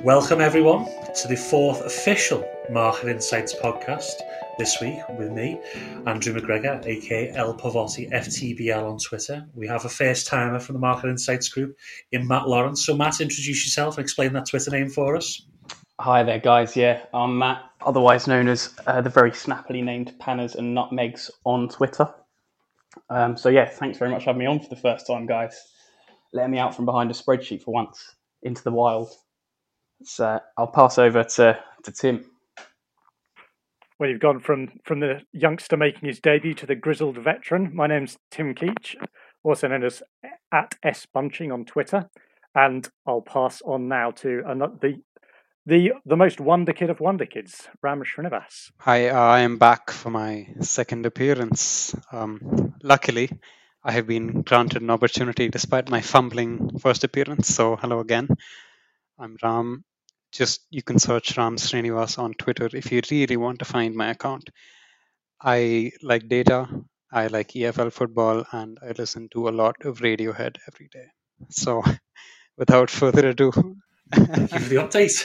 Welcome everyone to the fourth official Market Insights podcast. This week with me, Andrew McGregor, aka El Pavotti FTBL on Twitter. We have a first timer from the Market Insights group in Matt Lawrence. So Matt, introduce yourself and explain that Twitter name for us. Hi there, guys. Yeah, I'm Matt, otherwise known as the very snappily named Panners and Nutmegs on Twitter. Thanks very much for having me on for the first time, guys. Letting me out from behind a spreadsheet for once into the wild. So I'll pass over to Tim. Well, you've gone from the youngster making his debut to the grizzled veteran. My name's Tim Keach, also known as at @SBunching on Twitter, and I'll pass on now to the most wonder kid of wonder kids, Ram Srinivas. Hi, I am back for my second appearance. Luckily, I have been granted an opportunity despite my fumbling first appearance. So hello again. I'm Ram. You can search Ram Srinivas on Twitter if you really want to find my account. I like data, I like EFL football, and I listen to a lot of Radiohead every day. So without further ado, thank you for the update.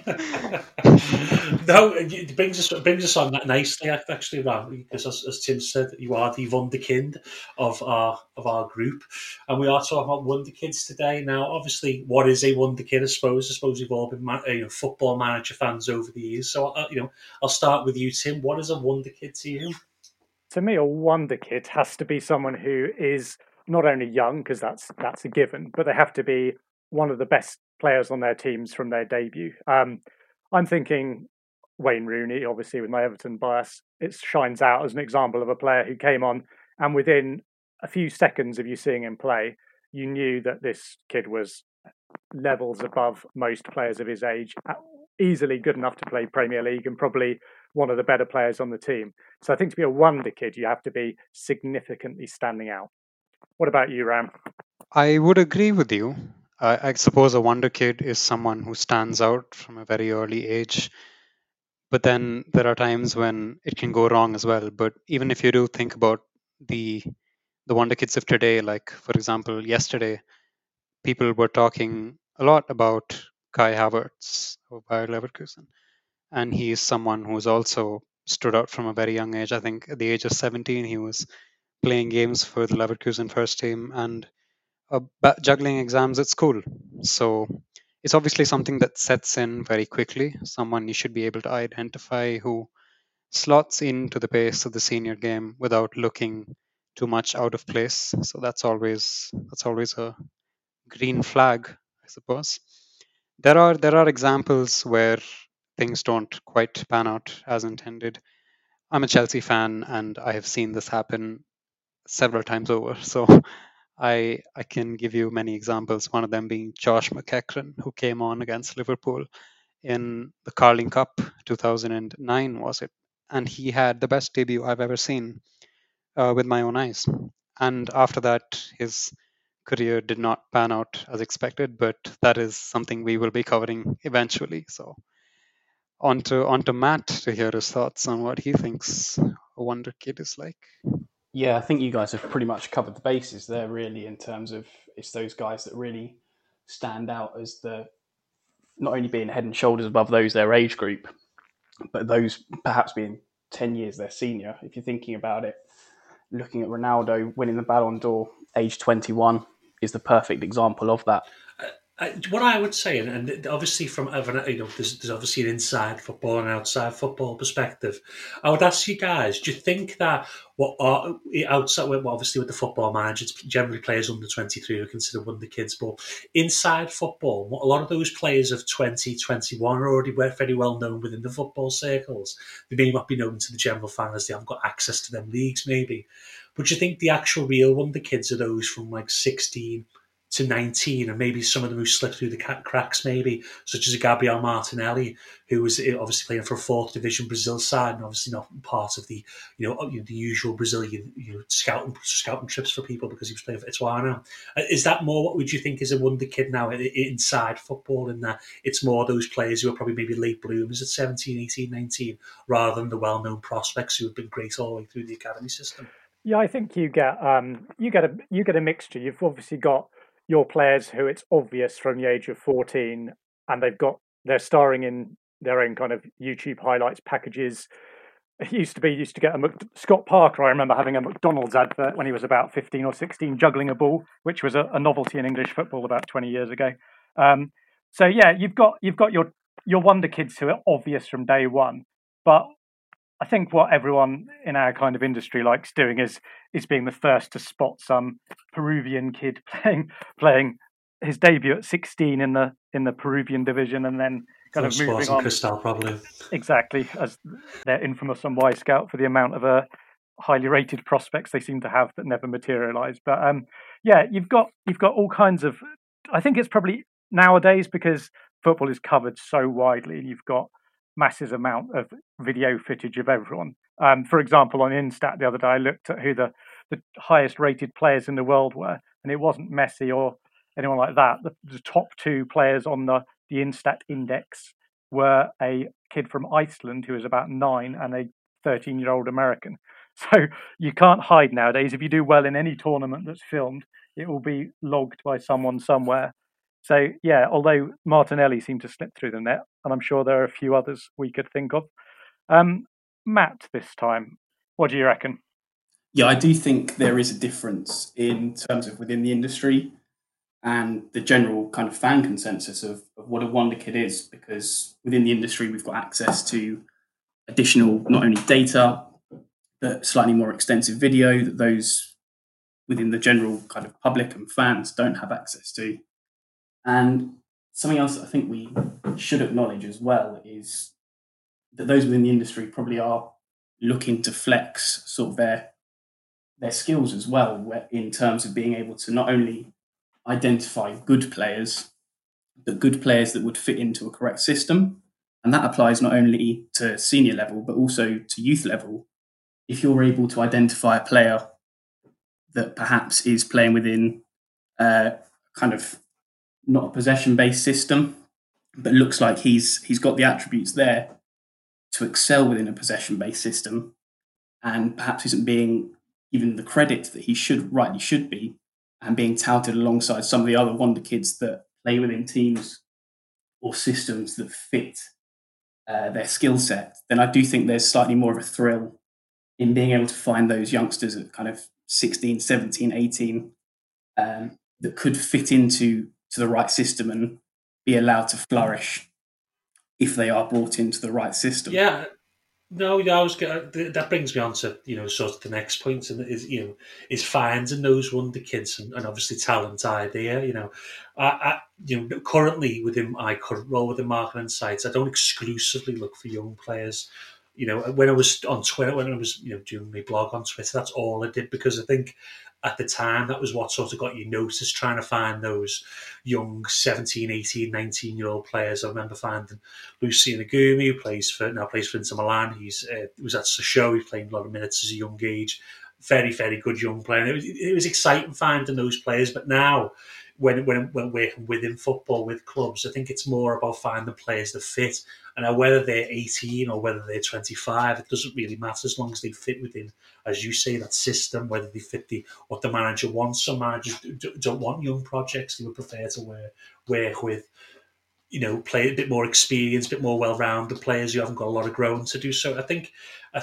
No, it brings us on that nicely, actually, Ram, because as Tim said, you are the wunderkind of our group, and we are talking about wonder kids today. Now, obviously, what is a wonder kid? I suppose we've all been football manager fans over the years. So, I'll start with you, Tim. What is a wonder kid to you? To me, a wonder kid has to be someone who is not only young, because that's a given, but they have to be one of the best players on their teams from their debut. I'm thinking Wayne Rooney, obviously with my Everton bias, it shines out as an example of a player who came on and within a few seconds of you seeing him play, you knew that this kid was levels above most players of his age, easily good enough to play Premier League and probably one of the better players on the team. So I think to be a wonder kid, you have to be significantly standing out. What about you, Ram? I would agree with you. I suppose a wonder kid is someone who stands out from a very early age. But then there are times when it can go wrong as well. But even if you do think about the wonder kids of today, like for example, yesterday, people were talking a lot about Kai Havertz of Bayer Leverkusen, and he is someone who's also stood out from a very young age. I think at the age of 17, he was playing games for the Leverkusen first team and juggling exams at school. So it's obviously something that sets in very quickly. Someone you should be able to identify who slots into the pace of the senior game without looking too much out of place. So that's always a green flag, I suppose. There are examples where things don't quite pan out as intended. I'm a Chelsea fan and I have seen this happen several times over. So I can give you many examples, one of them being Josh McEachran, who came on against Liverpool in the Carling Cup 2009, was it? And he had the best debut I've ever seen with my own eyes. And after that, his career did not pan out as expected, but that is something we will be covering eventually. So on to Matt to hear his thoughts on what he thinks a wonder kid is like. Yeah, I think you guys have pretty much covered the bases there, really, in terms of it's those guys that really stand out as the not only being head and shoulders above those their age group, but those perhaps being 10 years their senior. If you're thinking about it, looking at Ronaldo winning the Ballon d'Or age 21 is the perfect example of that. What I would say, and obviously from there's obviously an inside football and outside football perspective. I would ask you guys: do you think that outside, well, obviously with the football manager, it's generally players under 23 who are considered wonder kids, but inside football, a lot of those players of 2021 are already very well known within the football circles. They may not be known to the general fan as they haven't got access to them leagues, maybe. But do you think the actual real wonder kids are those from like 16 to 19, and maybe some of them who slipped through the cracks, maybe, such as a Gabriel Martinelli, who was obviously playing for a fourth division Brazil side, and obviously not part of the the usual Brazilian scouting trips for people because he was playing for Ituano. Is that more what would you think is a wonder kid now inside football, in that it's more those players who are probably maybe late bloomers at 17, 18, 19, rather than the well-known prospects who have been great all the way through the academy system? Yeah, I think you get a mixture. You've obviously got your players who it's obvious from the age of 14 and they've got they're starring in their own kind of YouTube highlights packages. It used to get Scott Parker. I remember having a McDonald's advert when he was about 15 or 16, juggling a ball, which was a novelty in English football about 20 years ago. So yeah, you've got your wonder kids who are obvious from day one, but I think what everyone in our kind of industry likes doing is being the first to spot some Peruvian kid playing his debut at 16 in the Peruvian division, and then kind of moving on. Cristal, probably. Exactly, as they're infamous on Y Scout for the amount of highly rated prospects they seem to have that never materialise. But yeah, you've got all kinds of. I think it's probably nowadays, because football is covered so widely, and you've got massive amount of video footage of everyone. For example, on Instat the other day, I looked at who the highest rated players in the world were, and it wasn't Messi or anyone like that. The top two players on the Instat index were a kid from Iceland who was about 9 and a 13-year-old American. So you can't hide nowadays. If you do well in any tournament that's filmed, it will be logged by someone somewhere. So yeah, although Martinelli seemed to slip through the net, and I'm sure there are a few others we could think of. Matt, this time, what do you reckon? Yeah, I do think there is a difference in terms of within the industry and the general kind of fan consensus of what a wonder kid is, because within the industry we've got access to additional not only data but slightly more extensive video that those within the general kind of public and fans don't have access to. And something else that I think we should acknowledge as well is that those within the industry probably are looking to flex sort of their skills as well, in terms of being able to not only identify good players, but good players that would fit into a correct system. And that applies not only to senior level, but also to youth level. If you're able to identify a player that perhaps is playing within kind of not a possession-based system, but looks like he's got the attributes there to excel within a possession-based system, and perhaps isn't being given the credit that he rightly should be, and being touted alongside some of the other wonder kids that play within teams or systems that fit their skill set, then I do think there's slightly more of a thrill in being able to find those youngsters at kind of 16, 17, 18 that could fit into the right system and be allowed to flourish if they are brought into the right system. Yeah. No, yeah, that brings me on to sort of the next point, and is finding those wonder kids and obviously talent idea. I currently within my current role within Market Insights, I don't exclusively look for young players. When I was on Twitter, when I was doing my blog on Twitter, that's all I did, because I think at the time that was what sort of got you noticed, trying to find those young 17, 18, 19-year-old players. I remember finding Lucien Agumi, who plays for Inter Milan. He was at Sochaux. He played a lot of minutes as a young age. Very, very good young player. And it was exciting finding those players. But now, when working within football with clubs, I think it's more about finding players that fit. And whether they're 18 or whether they're 25, it doesn't really matter, as long as they fit within, as you say, that system, whether they fit what the manager wants. Some managers don't want young projects. They would prefer to work with play a bit more experienced, a bit more well-rounded players who haven't got a lot of growing to do. So I think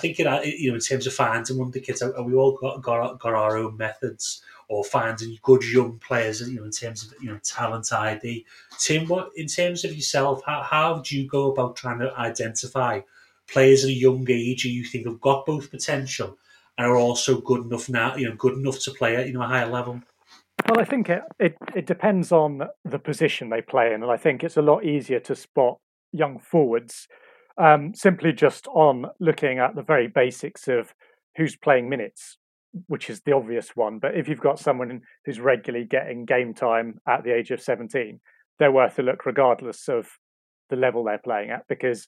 in terms of finding wonder kids, we all got our own methods, or finding good young players, in terms of talent ID. Tim, what in terms of yourself, how do you go about trying to identify players at a young age who you think have got both potential and are also good enough now, good enough to play at a higher level? Well, I think it depends on the position they play in, and I think it's a lot easier to spot young forwards simply just on looking at the very basics of who's playing minutes, which is the obvious one. But if you've got someone who's regularly getting game time at the age of 17, they're worth a look regardless of the level they're playing at, because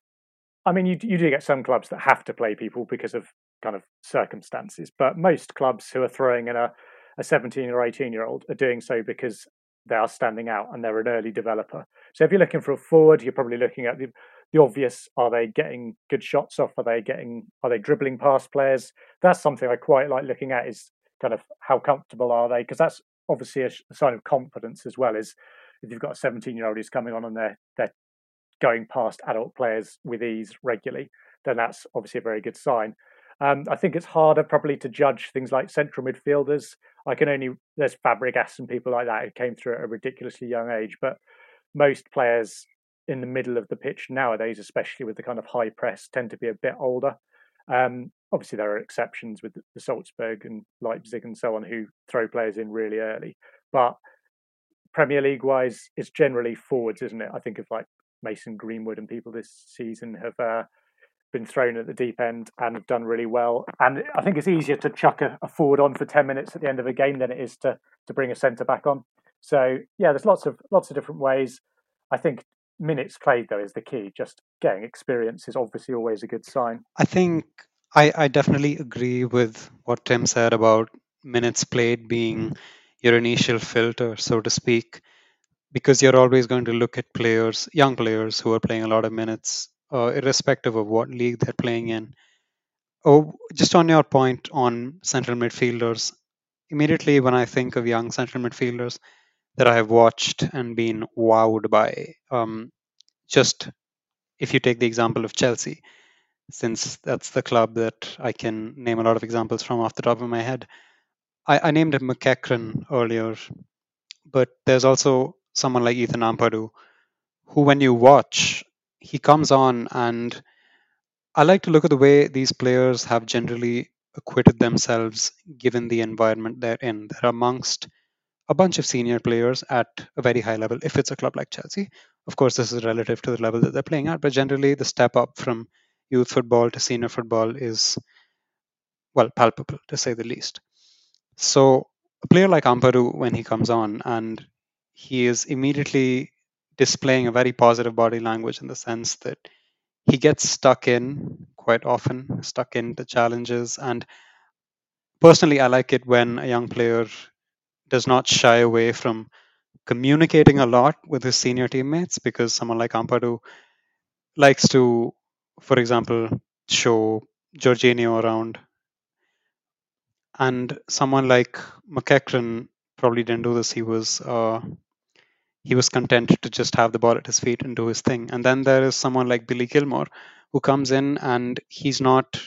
I mean, you do get some clubs that have to play people because of kind of circumstances, but most clubs who are throwing in a 17 or 18-year-old are doing so because they are standing out and they're an early developer. So if you're looking for a forward, you're probably looking at the obvious. Are they getting good shots off? Are they dribbling past players? That's something I quite like looking at, is kind of how comfortable are they? Because that's obviously a sign of confidence as well, is if you've got a 17-year-old who's coming on and they're going past adult players with ease regularly, then that's obviously a very good sign. I think it's harder probably to judge things like central midfielders. There's Fabregas and people like that who came through at a ridiculously young age, but most players in the middle of the pitch nowadays, especially with the kind of high press, tend to be a bit older. Obviously, there are exceptions with the Salzburg and Leipzig and so on who throw players in really early. But Premier League wise, it's generally forwards, isn't it? I think of like Mason Greenwood and people this season have been thrown at the deep end and have done really well. And I think it's easier to chuck a forward on for 10 minutes at the end of a game than it is to bring a centre back on. So yeah, there's lots of different ways. I think minutes played though is the key. Just getting experience is obviously always a good sign. I think I definitely agree with what Tim said about minutes played being your initial filter, so to speak, because you're always going to look at players, young players who are playing a lot of minutes, irrespective of what league they're playing in. Oh, just on your point on central midfielders, immediately when I think of young central midfielders that I have watched and been wowed by, just if you take the example of Chelsea, since that's the club that I can name a lot of examples from off the top of my head. I named McEachran earlier, but there's also someone like Ethan Ampadu, who when you watch, he comes on, and I like to look at the way these players have generally acquitted themselves given the environment they're in. They're amongst a bunch of senior players at a very high level, if it's a club like Chelsea. Of course, this is relative to the level that they're playing at, but generally the step up from youth football to senior football is, well, palpable, to say the least. So a player like Ampadu, when he comes on, and he is immediately displaying a very positive body language in the sense that he gets stuck in quite often, stuck into challenges. And personally, I like it when a young player does not shy away from communicating a lot with his senior teammates, because someone like Ampadu likes to, for example, show Jorginho around. And someone like McEachran probably didn't do this. He was content to just have the ball at his feet and do his thing. And then there is someone like Billy Gilmore, who comes in and he's not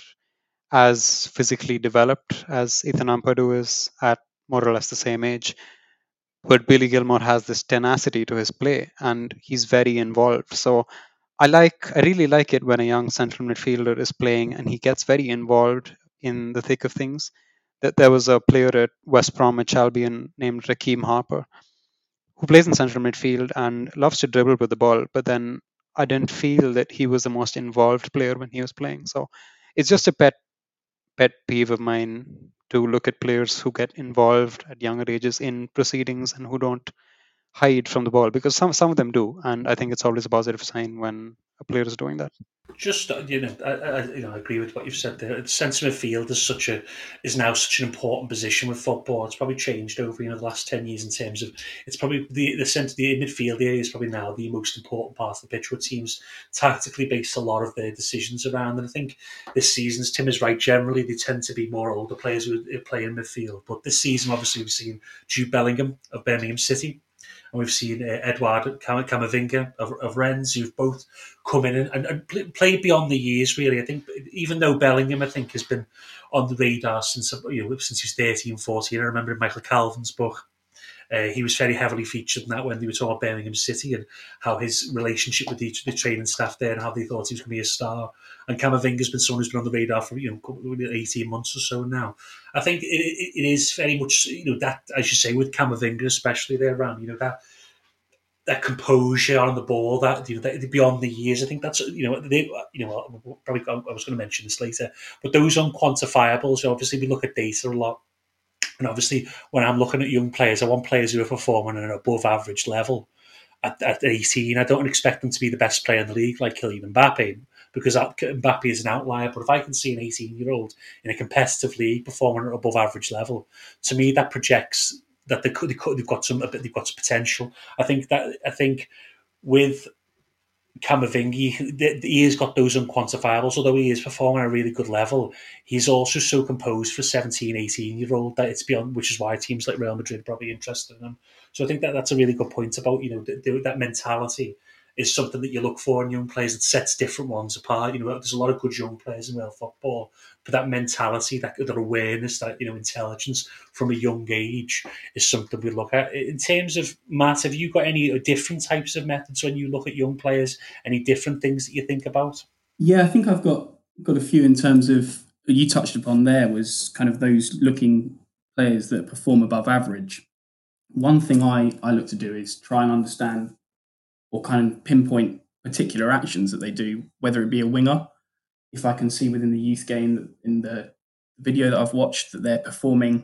as physically developed as Ethan Ampadu is at more or less the same age. But Billy Gilmore has this tenacity to his play and he's very involved. So I really like it when a young central midfielder is playing and he gets very involved in the thick of things. That there was a player at West Bromwich Albion named Raheem Harper, who plays in central midfield and loves to dribble with the ball, but then I didn't feel that he was the most involved player when he was playing. So it's just a pet peeve of mine to look at players who get involved at younger ages in proceedings and who don't hide from the ball, because some of them do, and I think it's always a positive sign when a player is doing that. Just I agree with what you've said there. Centre midfield is now such an important position with football. It's probably changed over the last 10 years in terms of it's probably the midfield area is probably now the most important part of the pitch, where teams tactically base a lot of their decisions around. And I think this season, as Tim is right, generally they tend to be more older players who play in midfield. But this season, obviously, we've seen Jude Bellingham of Birmingham City, and we've seen Edouard Camavinga of Rennes, who've both come in and played beyond the years, really. I think even though Bellingham, I think, has been on the radar since he was 13, 14. I remember in Michael Calvin's book, he was very heavily featured in that when they were talking about Birmingham City and how his relationship with the training staff there and how they thought he was going to be a star. And Camavinga's been someone who's been on the radar for 18 months or so now. I think it is very much that, as you say, with Camavinga especially there around that composure on the ball, that beyond the years. I think that's probably I was going to mention this later, but those unquantifiables. Obviously, we look at data a lot. And obviously, when I'm looking at young players, I want players who are performing at an above average level. At 18, I don't expect them to be the best player in the league like Kylian Mbappe, because Mbappe is an outlier. But if I can see an 18-year-old in a competitive league performing at above average level, to me that projects that they've got some potential. I think with Camavinga, he has got those unquantifiables. Although he is performing at a really good level, he's also so composed for 17, 18-year-old that it's beyond, which is why teams like Real Madrid are probably interested in him. So I think that's a really good point about that mentality is something that you look for in young players that sets different ones apart. There's a lot of good young players in world football, but that mentality, that awareness, that intelligence from a young age is something we look at. In terms of Matt, have you got any different types of methods when you look at young players? Any different things that you think about? Yeah, I think I've got a few in terms of you touched upon there was kind of those looking players that perform above average. One thing I look to do is try and understand or kind of pinpoint particular actions that they do, whether it be a winger. If I can see within the youth game in the video that I've watched that they're performing,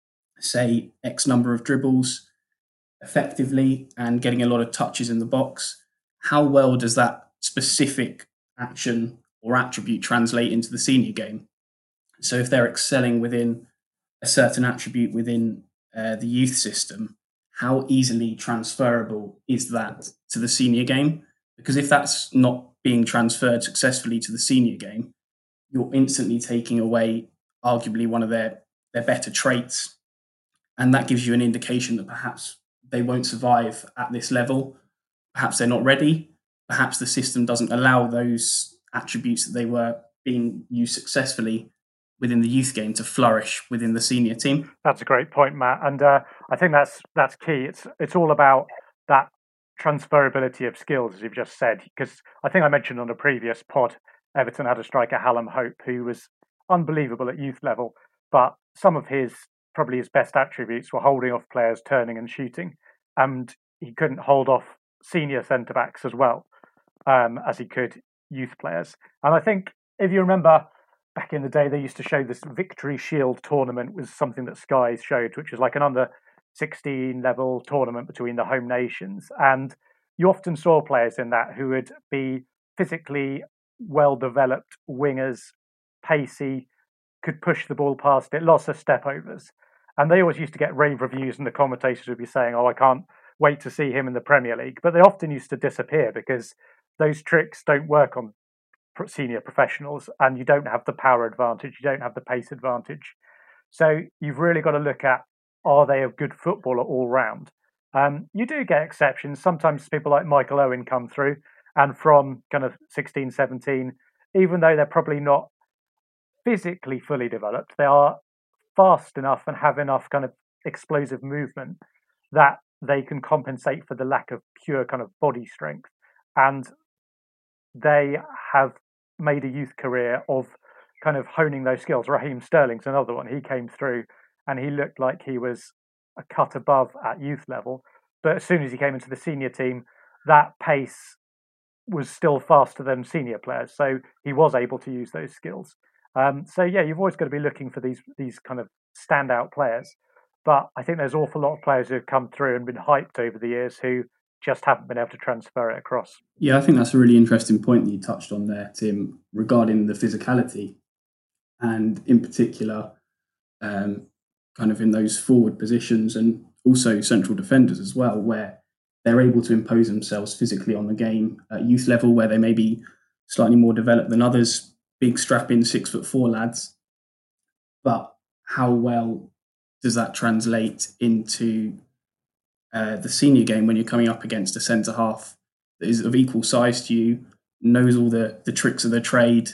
say, X number of dribbles effectively and getting a lot of touches in the box, how well does that specific action or attribute translate into the senior game? So if they're excelling within a certain attribute within the youth system, how easily transferable is that to the senior game? Because if that's not being transferred successfully to the senior game, you're instantly taking away arguably one of their better traits. And that gives you an indication that perhaps they won't survive at this level. Perhaps they're not ready. Perhaps the system doesn't allow those attributes that they were being used successfully within the youth game to flourish within the senior team. That's a great point, Matt, and I think that's key. It's all about that transferability of skills, as you've just said. Because I think I mentioned on a previous pod, Everton had a striker, Hallam Hope, who was unbelievable at youth level, but some of probably his best attributes were holding off players, turning and shooting, and he couldn't hold off senior centre backs as well as he could youth players. And I think if you remember, back in the day, they used to show this Victory Shield tournament was something that Sky showed, which was like an under 16 level tournament between the home nations. And you often saw players in that who would be physically well developed wingers, pacey, could push the ball past it, lots of step overs. And they always used to get rave reviews, and the commentators would be saying, "Oh, I can't wait to see him in the Premier League." But they often used to disappear because those tricks don't work on senior professionals, and you don't have the power advantage, you don't have the pace advantage. So you've really got to look at, are they a good footballer all round? You do get exceptions. Sometimes people like Michael Owen come through, and from kind of 16, 17, even though they're probably not physically fully developed, they are fast enough and have enough kind of explosive movement that they can compensate for the lack of pure kind of body strength. And they have made a youth career of kind of honing those skills. Raheem Sterling's another one. He came through and he looked like he was a cut above at youth level. But as soon as he came into the senior team, that pace was still faster than senior players. So he was able to use those skills. So yeah, you've always got to be looking for these kind of standout players. But I think there's an awful lot of players who have come through and been hyped over the years who just haven't been able to transfer it across. Yeah, I think that's a really interesting point that you touched on there, Tim, regarding the physicality, and in particular, kind of in those forward positions and also central defenders as well, where they're able to impose themselves physically on the game at youth level, where they may be slightly more developed than others, big strapping 6'4" lads. But how well does that translate into the senior game when you're coming up against a centre half that is of equal size to you, knows all the tricks of the trade?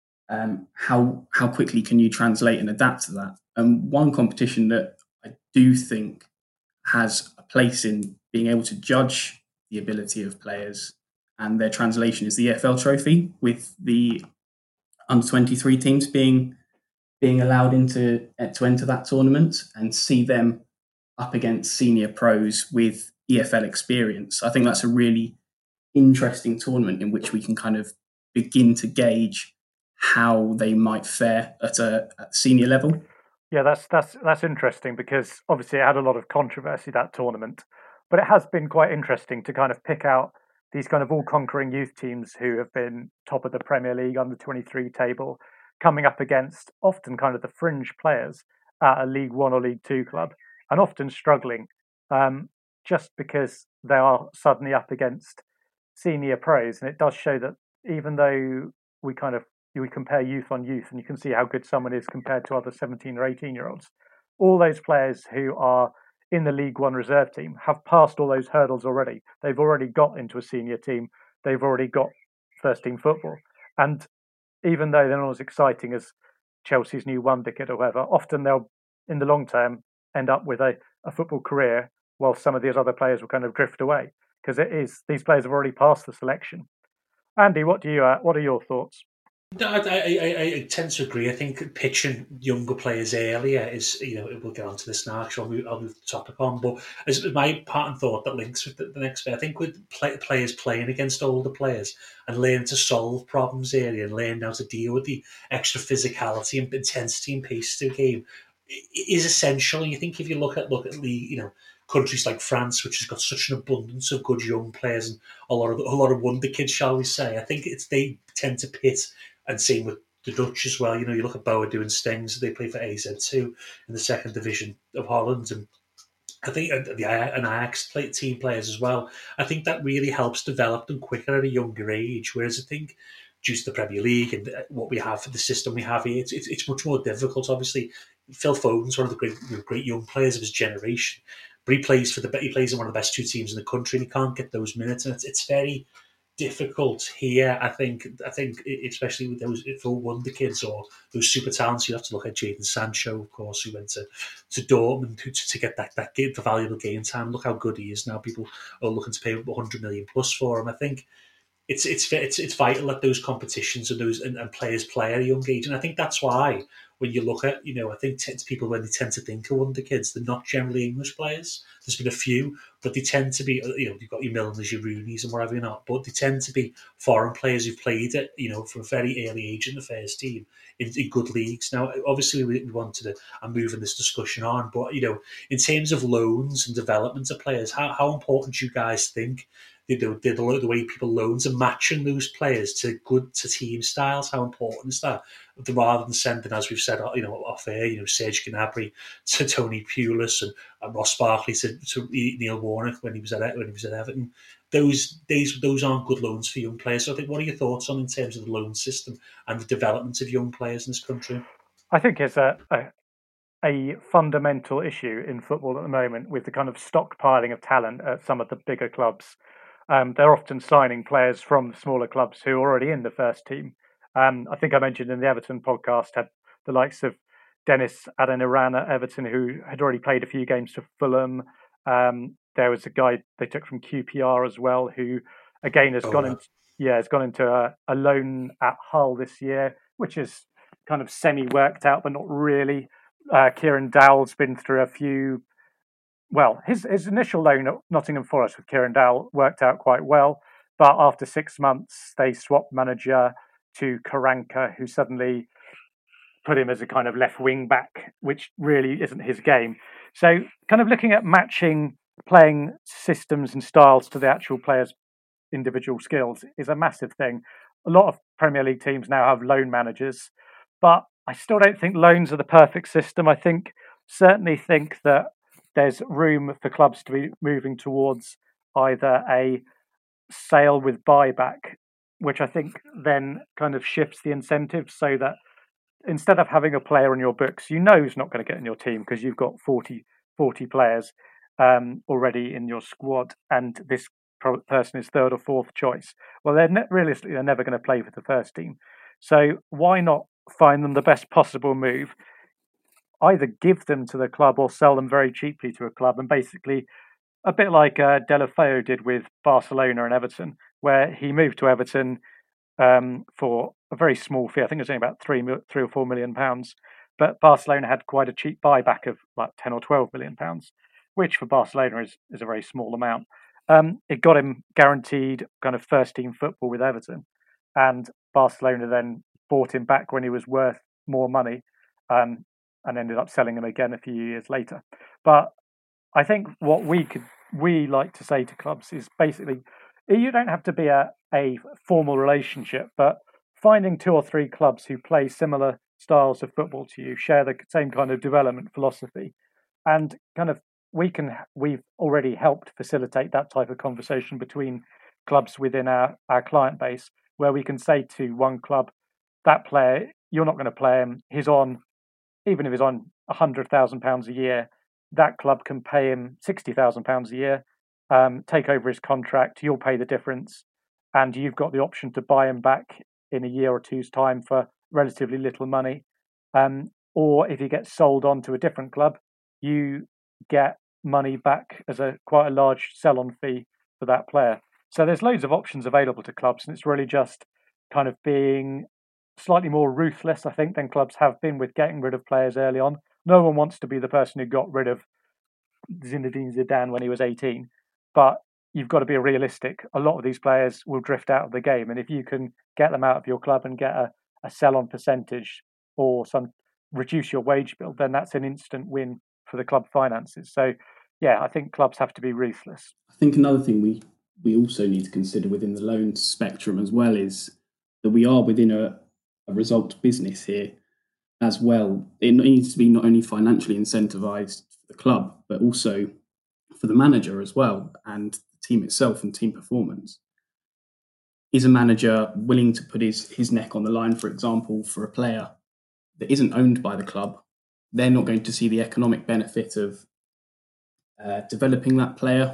How quickly can you translate and adapt to that? And one competition that I do think has a place in being able to judge the ability of players and their translation is the EFL Trophy, with the under-23 teams being allowed to enter that tournament and see them up against senior pros with EFL experience. I think that's a really interesting tournament in which we can kind of begin to gauge how they might fare at senior level. Yeah, that's interesting, because obviously it had a lot of controversy, that tournament, but it has been quite interesting to kind of pick out these kind of all-conquering youth teams who have been top of the Premier League under 23 table, coming up against often kind of the fringe players at a League One or League Two club, and often struggling just because they are suddenly up against senior pros. And it does show that even though we compare youth on youth, and you can see how good someone is compared to other 17 or 18-year-olds, all those players who are in the League One reserve team have passed all those hurdles already. They've already got into a senior team. they've already got first team football. And even though they're not as exciting as Chelsea's new wonder kid or whatever, often they'll, in the long term, end up with a football career, while some of these other players will kind of drift away, because these players have already passed the selection. Andy, what are your thoughts? No, I tend to agree. I think pitching younger players earlier is, we'll get onto this now, actually, I'll move the topic on, but as my part and thought that links with the next bit, I think with players playing against older players and learning to solve problems early and learn how to deal with the extra physicality and intensity and pace to the game is essential. And you think if you look at the, countries like France, which has got such an abundance of good young players and a lot of wonder kids, shall we say, I think they tend to pit. And same with the Dutch as well. You look at Boadu and Stengs, they play for AZ2 in the second division of Holland. And I think an Ajax team players as well. I think that really helps develop them quicker at a younger age. Whereas I think due to the Premier League and what we have, the system we have here, it's much more difficult. Obviously, Phil Foden's one of the great young players of his generation, but he plays in one of the best two teams in the country, and he can't get those minutes. And it's very difficult here. I think especially with those for wonder kids or those super talents. You have to look at Jadon Sancho, of course, who went to Dortmund to get that game, the valuable game time. Look how good he is now. People are looking to pay 100 million plus for him. I think it's vital that those competitions and those and players play at a young age, and I think that's why when you look at I think people when they tend to think of wonder kids, they're not generally English players. There's been a few, but they tend to be you've got your Milners, your Rooneys, and whatever not, but they tend to be foreign players who've played it from a very early age in the first team in good leagues. Now, obviously, we wanted to I'm moving this discussion on, but in terms of loans and development of players, how important do you guys think the way people loans and matching those players to team styles? How important is that? Rather than sending, as we've said, off air, Serge Gnabry to Tony Pulis and Ross Barkley to Neil Warnock when he was at Everton. Those aren't good loans for young players. So I think, what are your thoughts on in terms of the loan system and the development of young players in this country? I think it's a fundamental issue in football at the moment with the kind of stockpiling of talent at some of the bigger clubs. They're often signing players from the smaller clubs who are already in the first team. I think I mentioned in the Everton podcast had the likes of Dennis Adeniran at Everton, who had already played a few games for Fulham. There was a guy they took from QPR as well, who again has gone into a loan at Hull this year, which is kind of semi worked out, but not really. Kieran Dowell's been through a few. Well, his initial loan at Nottingham Forest with Kieran Dowell worked out quite well, but after 6 months, they swapped manager to Karanka, who suddenly put him as a kind of left wing back, which really isn't his game. So, kind of looking at matching playing systems and styles to the actual players' individual skills is a massive thing. A lot of Premier League teams now have loan managers, but I still don't think loans are the perfect system. I certainly think that there's room for clubs to be moving towards either a sale with buyback, which I think then kind of shifts the incentive so that instead of having a player on your books, who's not going to get in your team because you've got 40 players already in your squad, and this person is third or fourth choice. Well, realistically, they're never going to play for the first team. So why not find them the best possible move? Either give them to the club or sell them very cheaply to a club, and basically a bit like Deulofeu did with Barcelona and Everton, where he moved to Everton for a very small fee. I think it was only about £3 or £4 million, but Barcelona had quite a cheap buyback of like £10 or £12 million, which for Barcelona is a very small amount. It got him guaranteed kind of first team football with Everton, and Barcelona then bought him back when he was worth more money. And ended up selling him again a few years later. But I think what we like to say to clubs is basically, you don't have to be a formal relationship, but finding 2 or 3 clubs who play similar styles of football to you, share the same kind of development philosophy, and kind of we've already helped facilitate that type of conversation between clubs within our client base, where we can say to one club, that player, you're not going to play him, even if he's on £100,000 a year, that club can pay him £60,000 a year, take over his contract, you'll pay the difference, and you've got the option to buy him back in a year or two's time for relatively little money. Or if he gets sold on to a different club, you get money back as quite a large sell-on fee for that player. So there's loads of options available to clubs, and it's really just kind of being slightly more ruthless, I think, than clubs have been with getting rid of players early on. No one wants to be the person who got rid of Zinedine Zidane when he was 18, but you've got to be realistic. A lot of these players will drift out of the game, and if you can get them out of your club and get a sell-on percentage or reduce your wage bill, then that's an instant win for the club finances. So, yeah, I think clubs have to be ruthless. I think another thing we also need to consider within the loan spectrum as well is that we are within a result business here as well. It needs to be not only financially incentivized for the club, but also for the manager as well, and the team itself and team performance. Is a manager willing to put his neck on the line, for example, for a player that isn't owned by the club? They're not going to see the economic benefit of developing that player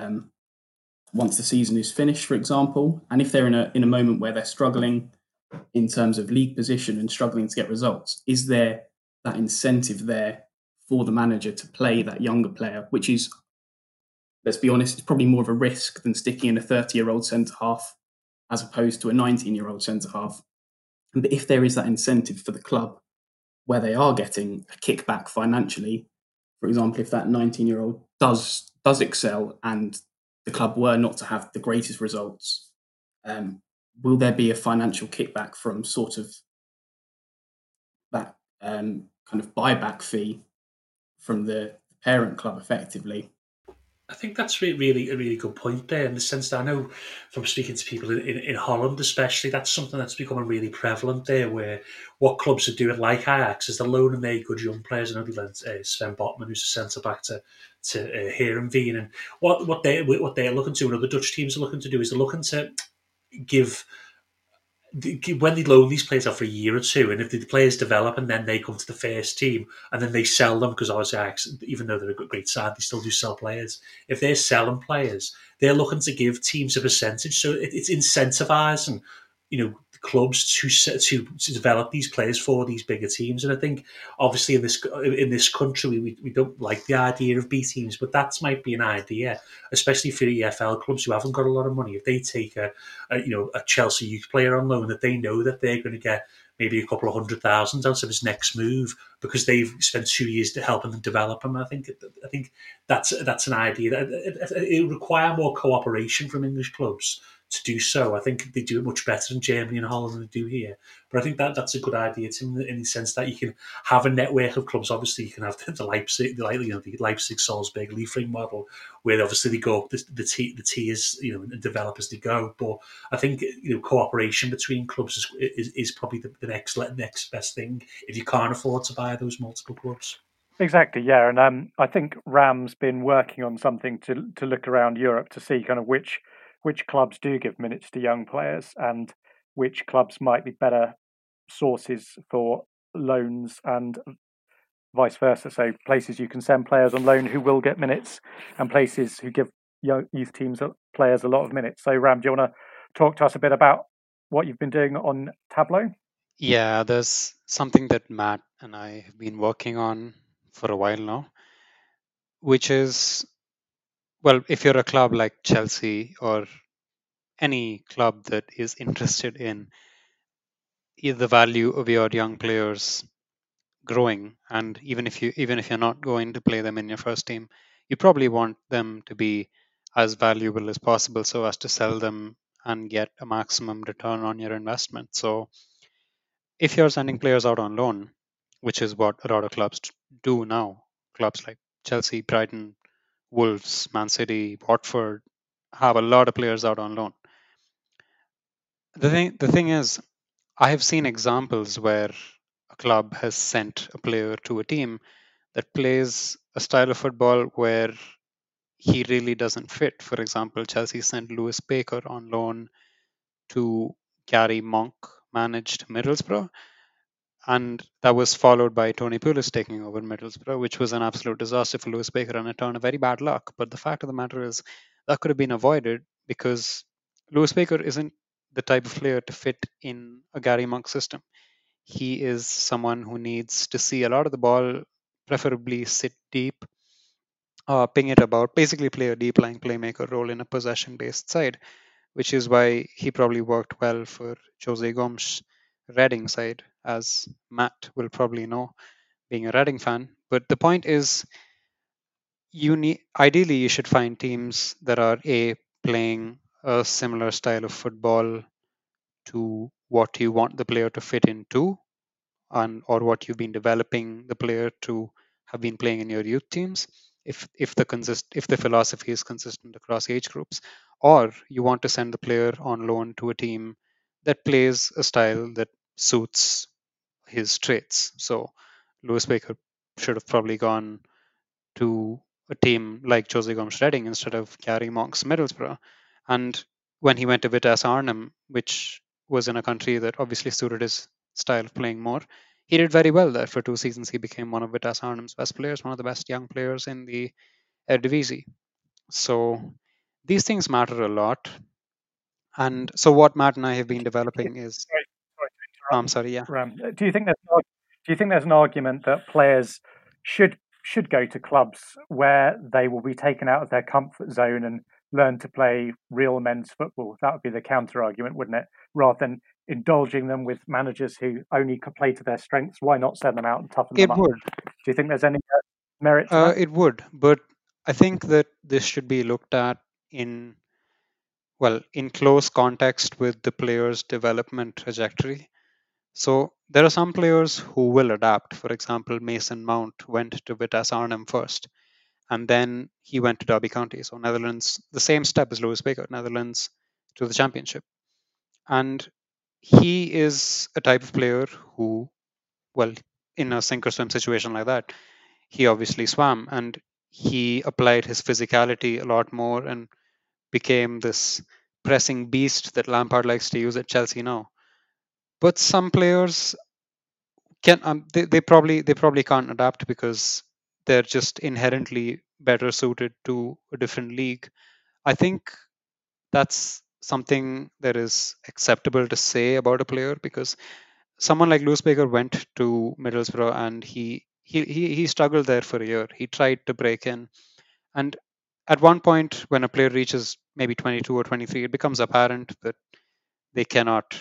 once the season is finished, for example. And if they're in a moment where they're struggling in terms of league position and struggling to get results, is there that incentive there for the manager to play that younger player, which is, let's be honest, it's probably more of a risk than sticking in a 30-year-old centre-half as opposed to a 19-year-old centre-half. But if there is that incentive for the club where they are getting a kickback financially, for example, if that 19-year-old does excel and the club were not to have the greatest results, will there be a financial kickback from sort of that kind of buyback fee from the parent club effectively? I think that's really a really good point there, in the sense that I know from speaking to people in Holland especially, that's something that's becoming really prevalent there, where what clubs are doing, like Ajax, is they're loaning their good young players. I know they lent Sven Botman, who's a centre-back, to Heerenveen, and what they're looking to, and other Dutch teams are looking to do, is they're looking to give, when they loan these players out for a year or two, and if the players develop and then they come to the first team and then they sell them, because obviously, even though they're a great side, they still do sell players. If they're selling players, they're looking to give teams a percentage, so it's incentivizing, clubs to develop these players for these bigger teams. And I think obviously in this country we don't like the idea of B teams, but that might be an idea, especially for EFL clubs who haven't got a lot of money. If they take a Chelsea youth player on loan, that they know that they're going to get maybe a couple of 100,000 out of his next move because they've spent 2 years to helping them develop him. I think that's an idea. It would require more cooperation from English clubs to do so. I think they do it much better in Germany and Holland than they do here. But I think that's a good idea, Tim, in the sense that you can have a network of clubs. Obviously, you can have the Leipzig, the Leipzig, Salzburg, Liefering model, where obviously they go up the tiers, and develop as they go. But I think cooperation between clubs is probably the next best thing if you can't afford to buy those multiple clubs. Exactly, yeah, and I think Ram's been working on something to look around Europe to see kind of which clubs do give minutes to young players and which clubs might be better sources for loans and vice versa. So places you can send players on loan who will get minutes, and places who give youth teams players a lot of minutes. So Ram, do you want to talk to us a bit about what you've been doing on Tableau? Yeah, there's something that Matt and I have been working on for a while now, which is, well, if you're a club like Chelsea or any club that is interested in the value of your young players growing, and even if you're not going to play them in your first team, you probably want them to be as valuable as possible so as to sell them and get a maximum return on your investment. So if you're sending players out on loan, which is what a lot of clubs do now, clubs like Chelsea, Brighton, Wolves, Man City, Watford have a lot of players out on loan. The thing is, I have seen examples where a club has sent a player to a team that plays a style of football where he really doesn't fit. For example, Chelsea sent Lewis Baker on loan to Gary Monk managed Middlesbrough, and that was followed by Tony Pulis taking over Middlesbrough, which was an absolute disaster for Lewis Baker and a turn of very bad luck. But the fact of the matter is that could have been avoided because Lewis Baker isn't the type of player to fit in a Gary Monk system. He is someone who needs to see a lot of the ball, preferably sit deep, ping it about, basically play a deep lying playmaker role in a possession based side, which is why he probably worked well for Jose Gomes' Reading side, as Matt will probably know, being a Reading fan. But the point is, ideally you should find teams that are playing a similar style of football to what you want the player to fit into, and or what you've been developing the player to have been playing in your youth teams, if the philosophy is consistent across age groups, or you want to send the player on loan to a team that plays a style that suits his traits. So Lewis Baker should have probably gone to a team like Jose Gomes Reading instead of Gary Monk's Middlesbrough. And when he went to Vitesse Arnhem, which was in a country that obviously suited his style of playing more, he did very well there. For 2 seasons, he became one of Vitesse Arnhem's best players, one of the best young players in the Eredivisie. So these things matter a lot. And so what Matt and I have been developing is, I'm sorry, yeah. Ram, do you think there's an argument that players should go to clubs where they will be taken out of their comfort zone and learn to play real men's football? That would be the counter argument, wouldn't it? Rather than indulging them with managers who only could play to their strengths, why not send them out and toughen them It up? would. Do you think there's any merit to that? It would, but I think that this should be looked at in close context with the player's development trajectory. So there are some players who will adapt. For example, Mason Mount went to Vitesse Arnhem first, and then he went to Derby County. So Netherlands, the same step as Lewis Baker, Netherlands to the championship. And he is a type of player who, in a sink or swim situation like that, he obviously swam, and he applied his physicality a lot more and became this pressing beast that Lampard likes to use at Chelsea now. But some players can they probably can't adapt because they're just inherently better suited to a different league. I think that's something that is acceptable to say about a player, because someone like Lewis Baker went to Middlesbrough and he struggled there for a year. He tried to break in, and at one point when a player reaches maybe 22 or 23, it becomes apparent that they cannot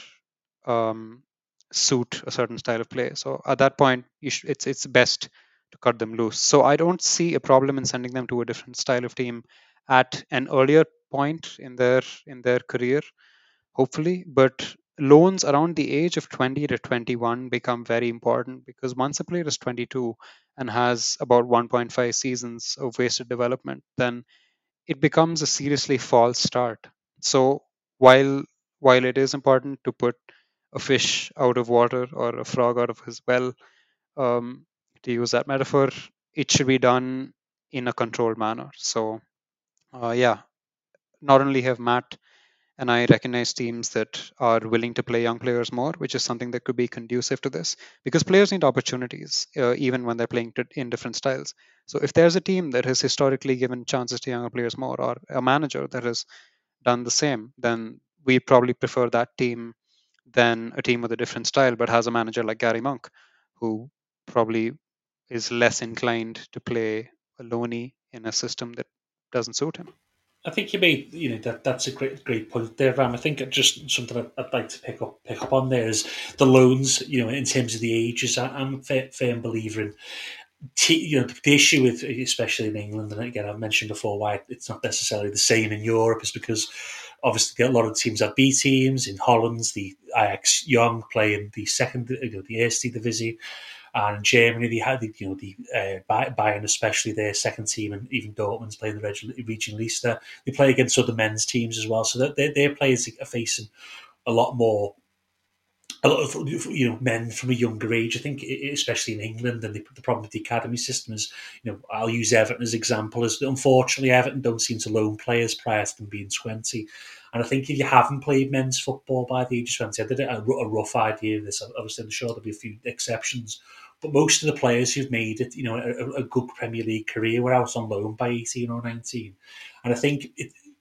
suit a certain style of play. So at that point, it's best to cut them loose. So I don't see a problem in sending them to a different style of team at an earlier point in their career, hopefully. But loans around the age of 20 to 21 become very important, because once a player is 22 and has about 1.5 seasons of wasted development, then it becomes a seriously false start. So while it is important to put a fish out of water or a frog out of his well, to use that metaphor, it should be done in a controlled manner. So not only have Matt and I recognize teams that are willing to play young players more, which is something that could be conducive to this, because players need opportunities even when they're playing in different styles. So if there's a team that has historically given chances to younger players more, or a manager that has done the same, then we probably prefer that team than a team with a different style but has a manager like Gary Monk, who probably is less inclined to play a loanee in a system that doesn't suit him. I think you made that's a great point there, Ram. I think just something I'd like to pick up on there is the loans. In terms of the ages, I'm a firm believer in. The issue with, especially in England, and again I've mentioned before why it's not necessarily the same in Europe, is because obviously a lot of the teams are B teams. In Holland, the Ajax Young play in the second, the Eerste Divisie. And in Germany, they had the Bayern, especially their second team, and even Dortmund's playing the region Leicester. They play against other men's teams as well, so that their players are facing a lot of men from a younger age. I think, especially in England, and the problem with the academy system is, I'll use Everton as an example. Is unfortunately Everton don't seem to loan players prior to them being 20. And I think if you haven't played men's football by the age of 20, I did a rough idea of this. Obviously, I'm sure there'll be a few exceptions, but most of the players who've made it, a good Premier League career, were out on loan by 18 or 19. And I think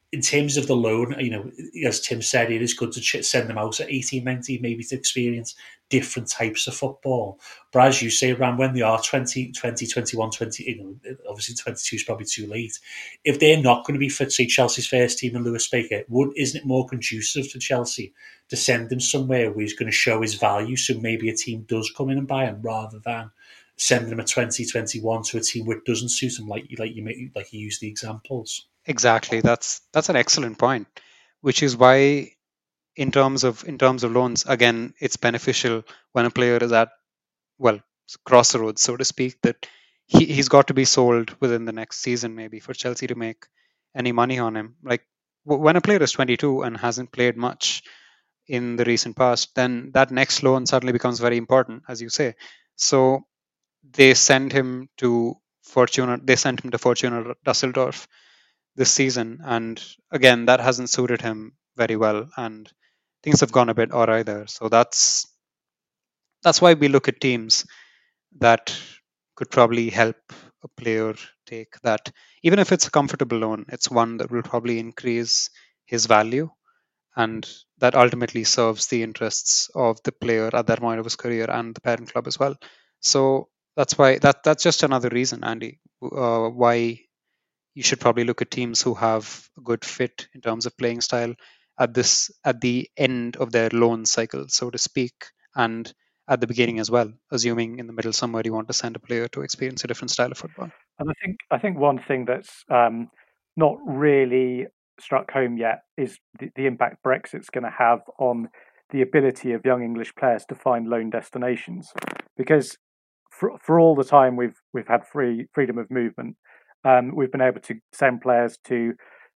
in terms of the loan, as Tim said, it is good to send them out at 18, 19, maybe to experience different types of football. But as you say, Ram, when they are 20, 21, 20, obviously 22 is probably too late. If they're not going to be fit, say, Chelsea's first team and Lewis Baker, isn't it more conducive to Chelsea to send him somewhere where he's going to show his value, so maybe a team does come in and buy him rather than sending him at 2021 to a team which doesn't suit him, like you use the examples. Exactly. That's an excellent point, which is why in terms of loans, again, it's beneficial when a player is at, well, crossroads, so to speak, that he's got to be sold within the next season, maybe, for Chelsea to make any money on him. Like when a player is 22 and hasn't played much in the recent past, then that next loan suddenly becomes very important, as you say. So they sent him to Fortuna Dusseldorf this season, and again, that hasn't suited him very well, and things have gone a bit awry there. So that's why we look at teams that could probably help a player take that. Even if it's a comfortable loan, it's one that will probably increase his value, and that ultimately serves the interests of the player at that point of his career and the parent club as well. So that's why that's just another reason, Andy, why you should probably look at teams who have a good fit in terms of playing style at the end of their loan cycle, so to speak, and at the beginning as well, assuming in the middle somewhere you want to send a player to experience a different style of football. And I think one thing that's not really struck home yet is the impact Brexit's going to have on the ability of young English players to find loan destinations, because for all the time we've had freedom of movement, we've been able to send players to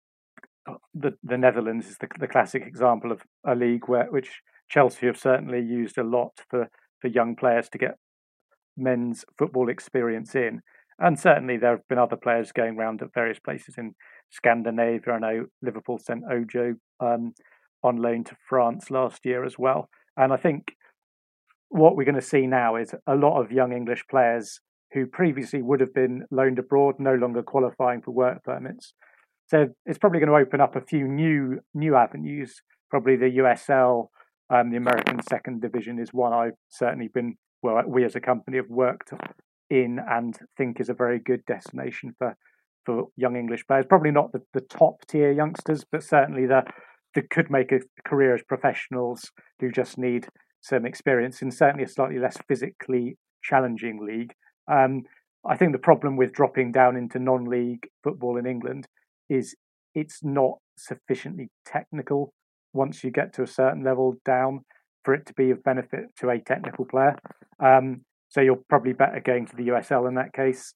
the Netherlands is the classic example of a league which Chelsea have certainly used a lot for young players to get men's football experience in. And certainly there have been other players going around at various places in Scandinavia. I know Liverpool sent Ojo on loan to France last year as well. And I think what we're going to see now is a lot of young English players who previously would have been loaned abroad no longer qualifying for work permits. So it's probably going to open up a few new avenues. Probably the USL, the American Second Division, is one I've certainly we as a company have worked in and think is a very good destination for young English players. Probably not the top tier youngsters, but certainly that could make a career as professionals who just need some experience in certainly a slightly less physically challenging league. I think the problem with dropping down into non-league football in England is it's not sufficiently technical once you get to a certain level down for it to be of benefit to a technical player. So you're probably better going to the USL in that case.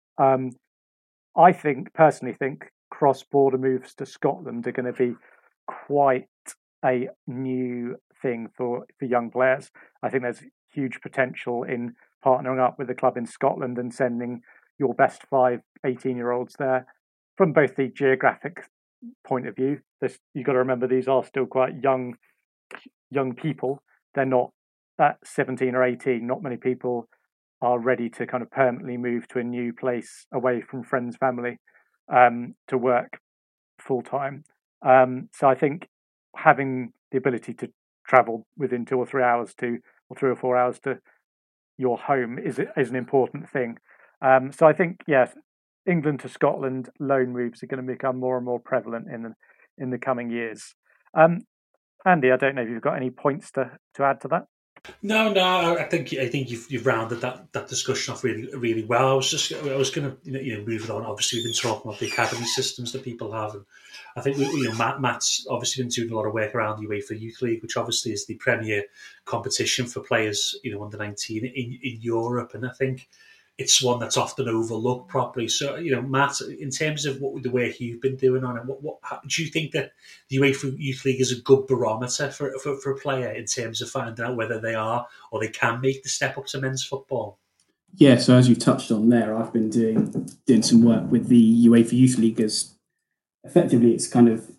I personally think cross-border moves to Scotland are going to be quite a new thing for young players. I think there's huge potential in partnering up with a club in Scotland and sending your best 18-year-olds there. From both the geographic point of view, you've got to remember these are still quite young people. They're not at 17 or 18. Not many people are ready to kind of permanently move to a new place away from friends, family, to work full time. So I think having the ability to travel within 2 or 3 hours or 3 or 4 hours to your home is an important thing. So I think, yes, England to Scotland loan moves are going to become more and more prevalent in the coming years. Andy, I don't know if you've got any points to add to that. No, I think you've rounded that discussion off really, really well. I was going to move it on. Obviously, we've been talking about the academy systems that people have, and I think Matt's obviously been doing a lot of work around the UEFA Youth League, which obviously is the premier competition for players under 19 in Europe, and I think it's one that's often overlooked properly. So, Matt, in terms of the work you've been doing on it, how, do you think that the UEFA Youth League is a good barometer for a player in terms of finding out whether they are or they can make the step up to men's football? Yeah, so as you touched on there, I've been doing some work with the UEFA Youth League as effectively it's kind of,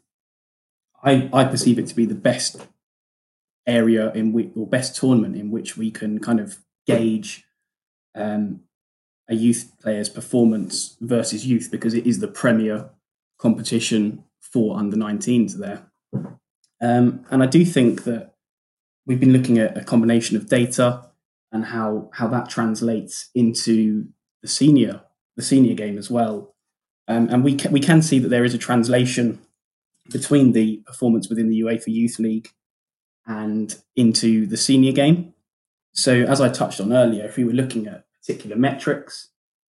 I perceive it to be the best area or best tournament in which we can kind of gauge a youth player's performance versus youth, because it is the premier competition 4 under-19s there. And I do think that we've been looking at a combination of data and how that translates into the senior game as well. And we can see that there is a translation between the performance within the UEFA Youth League and into the senior game. So as I touched on earlier, if we were looking at particular metrics,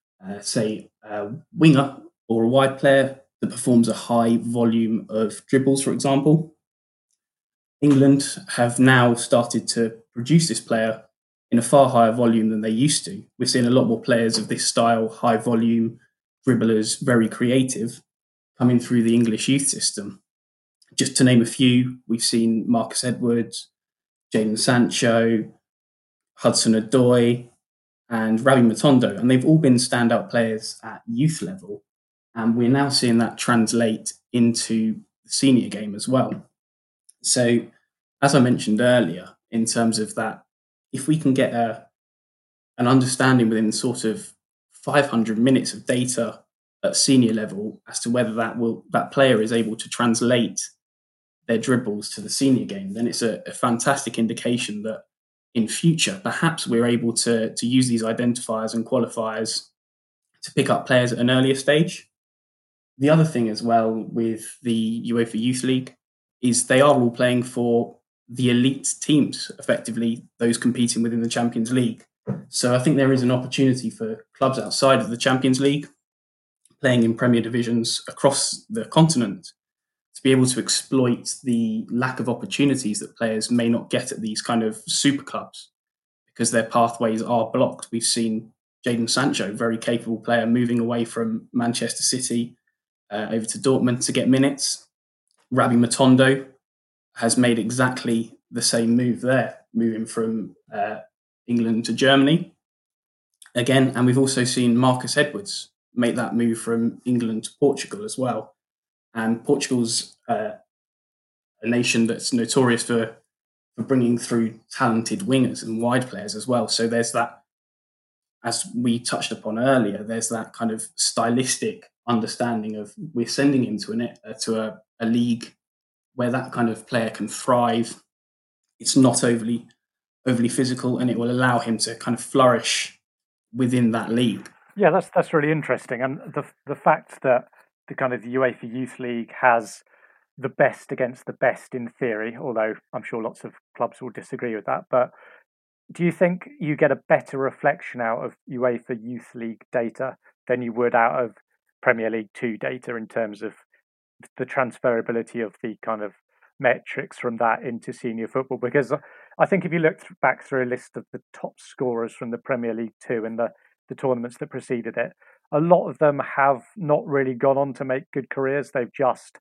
say a winger or a wide player that performs a high volume of dribbles, for example, England have now started to produce this player in a far higher volume than they used to. We're seeing a lot more players of this style, high volume, dribblers, very creative, coming through the English youth system. Just to name a few, we've seen Marcus Edwards, Jadon Sancho, Hudson-Odoi, and Rabbi Matondo, and they've all been standout players at youth level. And we're now seeing that translate into the senior game as well. So, as I mentioned earlier, in terms of that, if we can get an understanding within sort of 500 minutes of data at senior level as to whether that player is able to translate their dribbles to the senior game, then it's a fantastic indication that in future, perhaps we're able to use these identifiers and qualifiers to pick up players at an earlier stage. The other thing as well with the UEFA Youth League is they are all playing for the elite teams, effectively those competing within the Champions League. So I think there is an opportunity for clubs outside of the Champions League, playing in Premier divisions across the continent, to be able to exploit the lack of opportunities that players may not get at these kind of super clubs because their pathways are blocked. We've seen Jadon Sancho, very capable player, moving away from Manchester City over to Dortmund to get minutes. Rabbi Matondo has made exactly the same move there, moving from England to Germany again. And we've also seen Marcus Edwards make that move from England to Portugal as well. And Portugal's a nation that's notorious for bringing through talented wingers and wide players as well. So there's that, as we touched upon earlier, there's that kind of stylistic understanding of we're sending him to a league where that kind of player can thrive. It's not overly physical, and it will allow him to kind of flourish within that league. Yeah, that's really interesting, and the fact that the kind of the UEFA Youth League has the best against the best in theory, although I'm sure lots of clubs will disagree with that. But do you think you get a better reflection out of UEFA Youth League data than you would out of Premier League 2 data in terms of the transferability of the kind of metrics from that into senior football? Because I think if you look back through a list of the top scorers from the Premier League 2 and the tournaments that preceded it, a lot of them have not really gone on to make good careers. They've just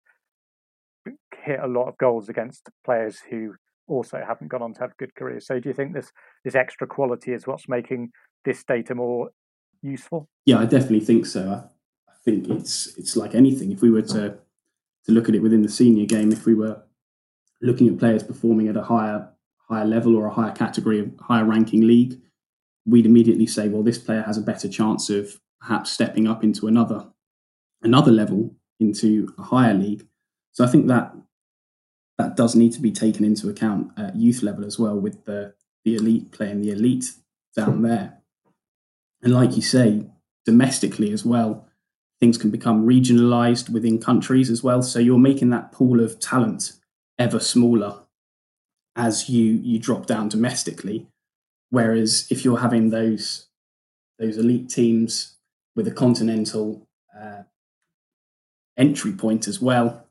hit a lot of goals against players who also haven't gone on to have good careers. So do you think this extra quality is what's making this data more useful? Yeah, I definitely think so. I think it's like anything. If we were to look at it within the senior game, if we were looking at players performing at a higher level or a higher category, of higher ranking league, we'd immediately say, well, this player has a better chance of perhaps stepping up into another level, into a higher league. So I think that does need to be taken into account at youth level as well, with the elite playing the elite down there. And like you say, domestically as well, things can become regionalised within countries as well. So you're making that pool of talent ever smaller as you drop down domestically. Whereas if you're having those elite teams with a continental entry point as well,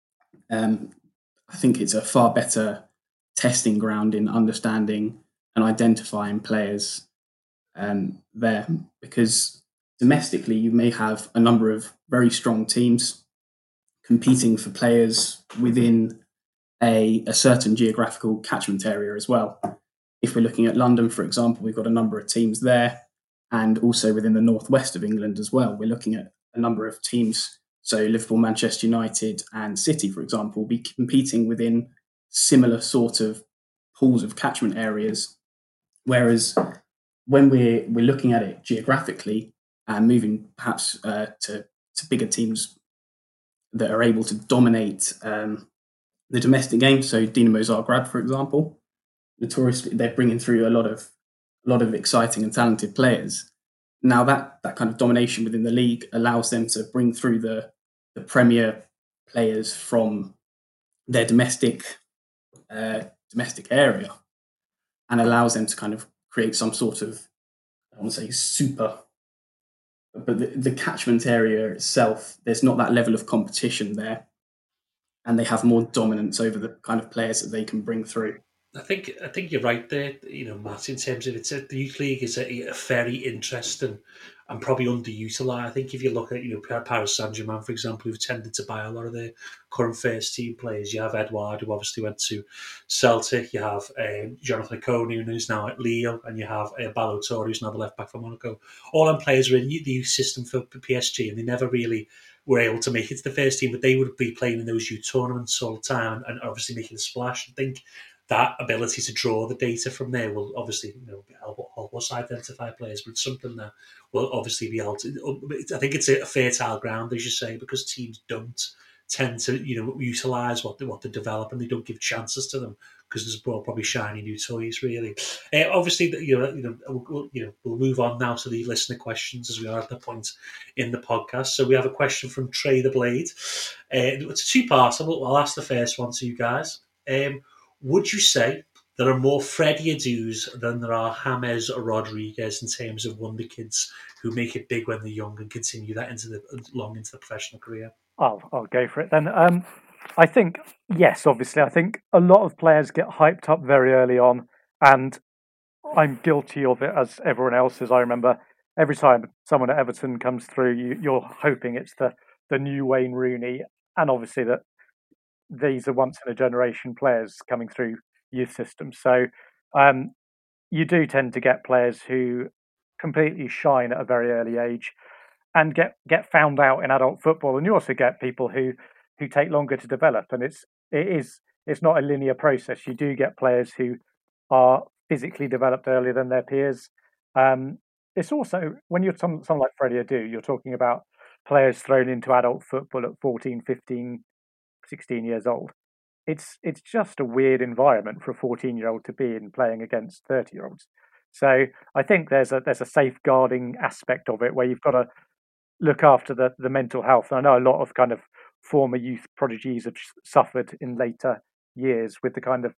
I think it's a far better testing ground in understanding and identifying players there, because domestically you may have a number of very strong teams competing for players within a certain geographical catchment area as well. If we're looking at London, for example, we've got a number of teams there, and also within the northwest of England as well, we're looking at a number of teams. So Liverpool, Manchester United and City, for example, will be competing within similar sort of pools of catchment areas. Whereas when we're looking at it geographically and moving perhaps to bigger teams that are able to dominate the domestic game. So Dinamo Zagreb, for example, notoriously they're bringing through a lot of exciting and talented players. Now that kind of domination within the league allows them to bring through the premier players from their domestic area, and allows them to kind of create some sort of, I want to say super, but the catchment area itself, there's not that level of competition there, and they have more dominance over the kind of players that they can bring through. I think you're right there, Matt. In terms of the youth league is a very interesting and probably underutilized. I think if you look at Paris Saint-Germain, for example, who've tended to buy a lot of their current first team players. You have Edouard, who obviously went to Celtic. You have Jonathan Ikonu, who's now at Lille, and you have Balotelli, who's now the left back for Monaco. All them players were in the youth system for PSG, and they never really were able to make it to the first team, but they would be playing in those youth tournaments all the time and obviously making a splash. I think that ability to draw the data from there will obviously help us identify players, but it's something that will obviously be able to. I think it's a fertile ground, as you say, because teams don't tend to utilise what they develop, and they don't give chances to them because there's probably shiny new toys, really. Obviously, we'll move on now to the listener questions as we are at the point in the podcast. So we have a question from Trey the Blade. It's a two-parter. I'll ask the first one to you guys. Would you say there are more Freddie Adus than there are James Rodriguez in terms of wonder kids who make it big when they're young and continue that long into the professional career? I'll go for it then. I think, yes, obviously. I think a lot of players get hyped up very early on, and I'm guilty of it as everyone else is. I remember every time someone at Everton comes through, you're hoping it's the new Wayne Rooney, and obviously that these are once in a generation players coming through youth systems. So you do tend to get players who completely shine at a very early age and get found out in adult football. And you also get people who take longer to develop. And it's not a linear process. You do get players who are physically developed earlier than their peers. It's also, when you're someone like Freddie Adu, you're talking about players thrown into adult football at 14, 15, 16 years old. It's just a weird environment for a 14-year-old to be in, playing against 30-year-olds. So I think there's a safeguarding aspect of it where you've got to look after the mental health. And I know a lot of kind of former youth prodigies have suffered in later years with the kind of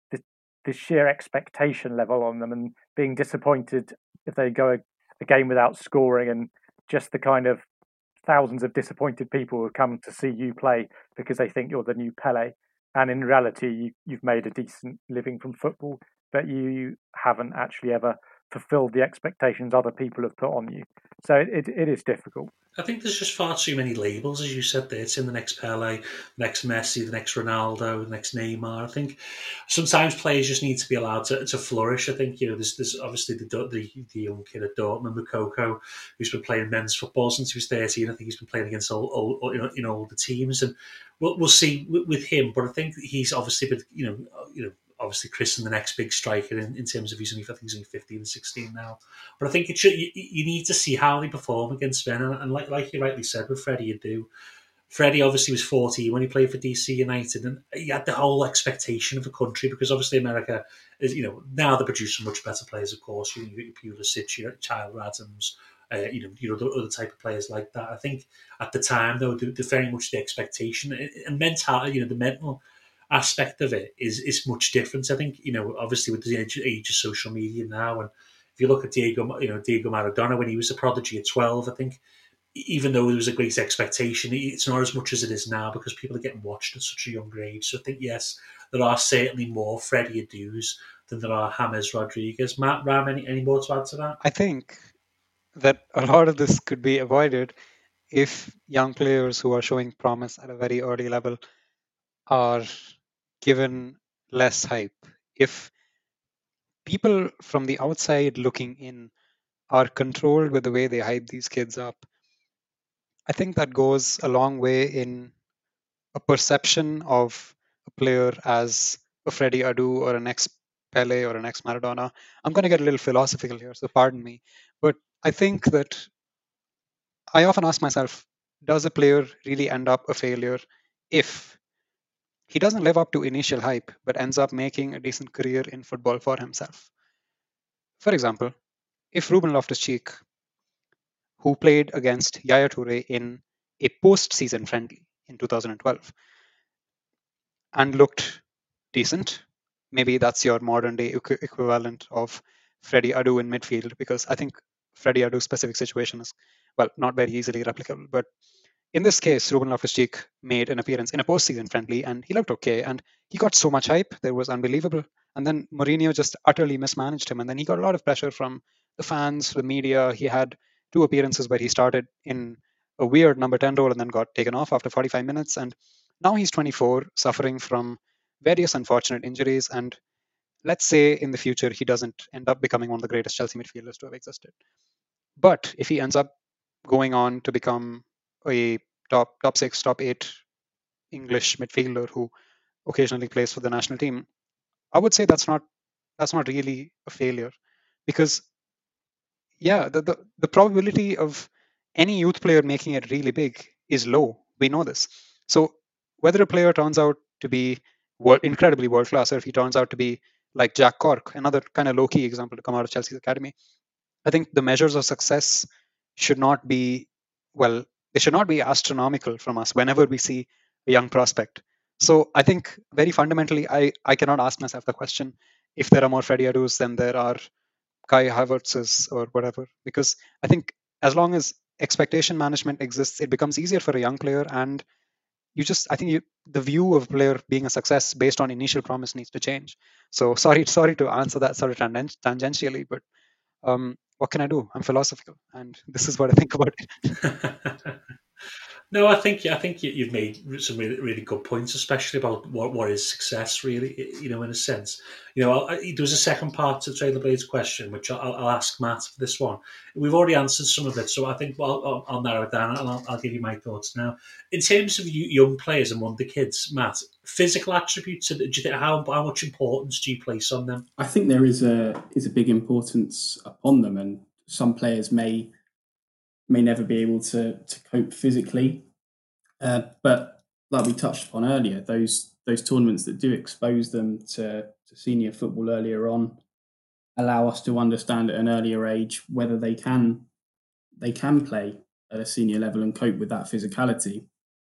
the sheer expectation level on them, and being disappointed if they go a game without scoring, and just the kind of thousands of disappointed people who come to see you play because they think you're the new Pele, and in reality you've made a decent living from football, but you haven't actually ever fulfilled the expectations other people have put on you. So it is difficult. I think there's just far too many labels, as you said there. It's in the next Pele, next Messi, the next Ronaldo, the next Neymar. I think sometimes players just need to be allowed to flourish. I think there's obviously the young kid at Dortmund, Moukoko, who's been playing men's football since he was 13. I think he's been playing against older teams, and we'll see with him. But I think he's obviously been obviously christened the next big striker in terms of I think he's only 15 and 16 now. But I think you need to see how they perform against Sven. And like you rightly said with Freddie Adu, Freddie obviously was 14 when he played for DC United, and he had the whole expectation of the country, because obviously America is, now they're producing much better players, of course. You Pulisic, Tyler Adams, the other type of players like that. I think at the time, though, they're very much the expectation and mentality, the mental aspect of it is much different. I think, obviously with the age of social media now, and if you look at Diego Maradona when he was a prodigy at 12, I think even though there was a great expectation, it's not as much as it is now because people are getting watched at such a younger age. So I think, yes, there are certainly more Freddie Adus than there are James Rodriguez. Matt, Ram, any more to add to that? I think that a lot of this could be avoided if young players who are showing promise at a very early level are given less hype. If people from the outside looking in are controlled with the way they hype these kids up, I think that goes a long way in a perception of a player as a Freddie Adu or an ex Pele or an ex Maradona. I'm going to get a little philosophical here, so pardon me. But I think that I often ask myself, does a player really end up a failure if he doesn't live up to initial hype but ends up making a decent career in football for himself? For example, if Ruben Loftus-Cheek, who played against Yaya Toure in a post-season friendly in 2012 and looked decent, maybe that's your modern day equivalent of Freddie Adu in midfield, because I think Freddie Adu's specific situation is, well, not very easily replicable. But in this case, Ruben Loftus-Cheek made an appearance in a postseason friendly and he looked okay. And he got so much hype, there was unbelievable. And then Mourinho just utterly mismanaged him. And then he got a lot of pressure from the fans, the media. He had 2 appearances where he started in a weird number 10 role and then got taken off after 45 minutes. And now he's 24, suffering from various unfortunate injuries. And let's say in the future he doesn't end up becoming one of the greatest Chelsea midfielders to have existed. But if he ends up going on to become a top 6, top 8 English midfielder who occasionally plays for the national team, I would say that's not really a failure, because the probability of any youth player making it really big is low. We know this. So whether a player turns out to be incredibly world class, or if he turns out to be like Jack Cork, another kind of low key example to come out of Chelsea's academy, I think the measures of success should not be, well, they should not be astronomical from us whenever we see a young prospect. So I think very fundamentally, I cannot ask myself the question if there are more Freddie Adus than there are Kai Havertz's or whatever, because I think as long as expectation management exists, it becomes easier for a young player, and the view of a player being a success based on initial promise needs to change. So sorry to answer that sort of tangentially, but what can I do? I'm philosophical, and this is what I think about it. No, I think you've made some really, really good points, especially about what is success, really. In a sense. There was a second part to Trailer Blade's question, which I'll ask Matt for this one. We've already answered some of it, so I think I'll narrow it down and I'll give you my thoughts now. In terms of young players and wonder kids, Matt, physical attributes, do you think how much importance do you place on them? I think there is a big importance upon them, and some players may never be able to cope physically. But like we touched upon earlier, those tournaments that do expose them to senior football earlier on allow us to understand at an earlier age whether they can play at a senior level and cope with that physicality.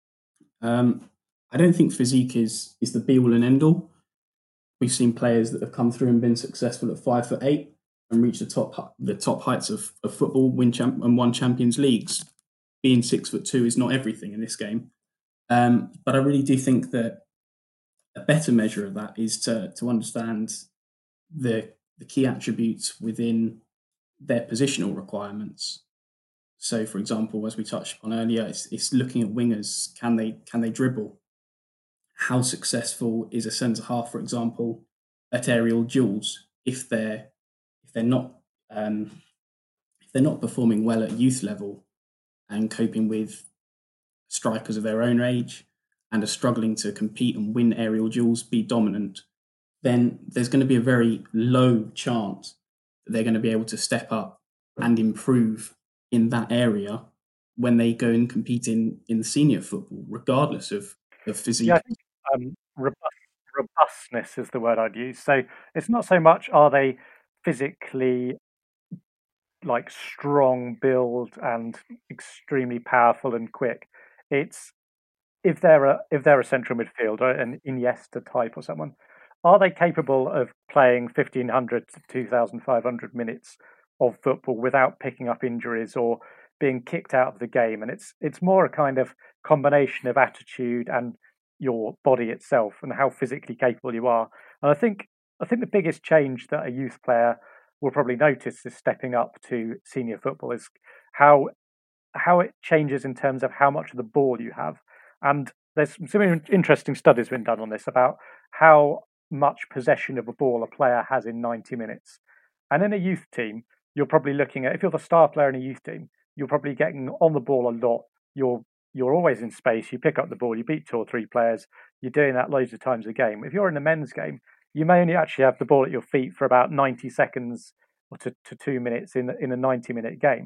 I don't think physique is the be all and end all. We've seen players that have come through and been successful at 5'8" and reached the top heights of football, and won Champions Leagues. Being 6'2" is not everything in this game, but I really do think that a better measure of that is to understand the key attributes within their positional requirements. So, for example, as we touched upon earlier, it's looking at wingers. Can they dribble? How successful is a centre half, for example, at aerial duels if they're not performing well at youth level and coping with strikers of their own age and are struggling to compete and win aerial duels, be dominant, then there's going to be a very low chance that they're going to be able to step up and improve in that area when they go and compete in senior football, regardless of physique. Yeah, I think robustness is the word I'd use. So it's not so much are they physically like strong build and extremely powerful and quick. It's if they're a central midfielder, an Iniesta type or someone, are they capable of playing 1,500 to 2,500 minutes of football without picking up injuries or being kicked out of the game? And it's more a kind of combination of attitude and your body itself and how physically capable you are. And I think the biggest change that a youth player will probably notice is stepping up to senior football is how it changes in terms of how much of the ball you have. And there's some interesting studies been done on this about how much possession of a ball a player has in 90 minutes. And in a youth team, you're probably looking at, if you're the star player in a youth team, you're probably getting on the ball a lot. You're always in space. You pick up the ball, you beat 2 or 3 players. You're doing that loads of times a game. If you're in a men's game, you may only actually have the ball at your feet for about 90 seconds or to 2 minutes in a 90-minute game.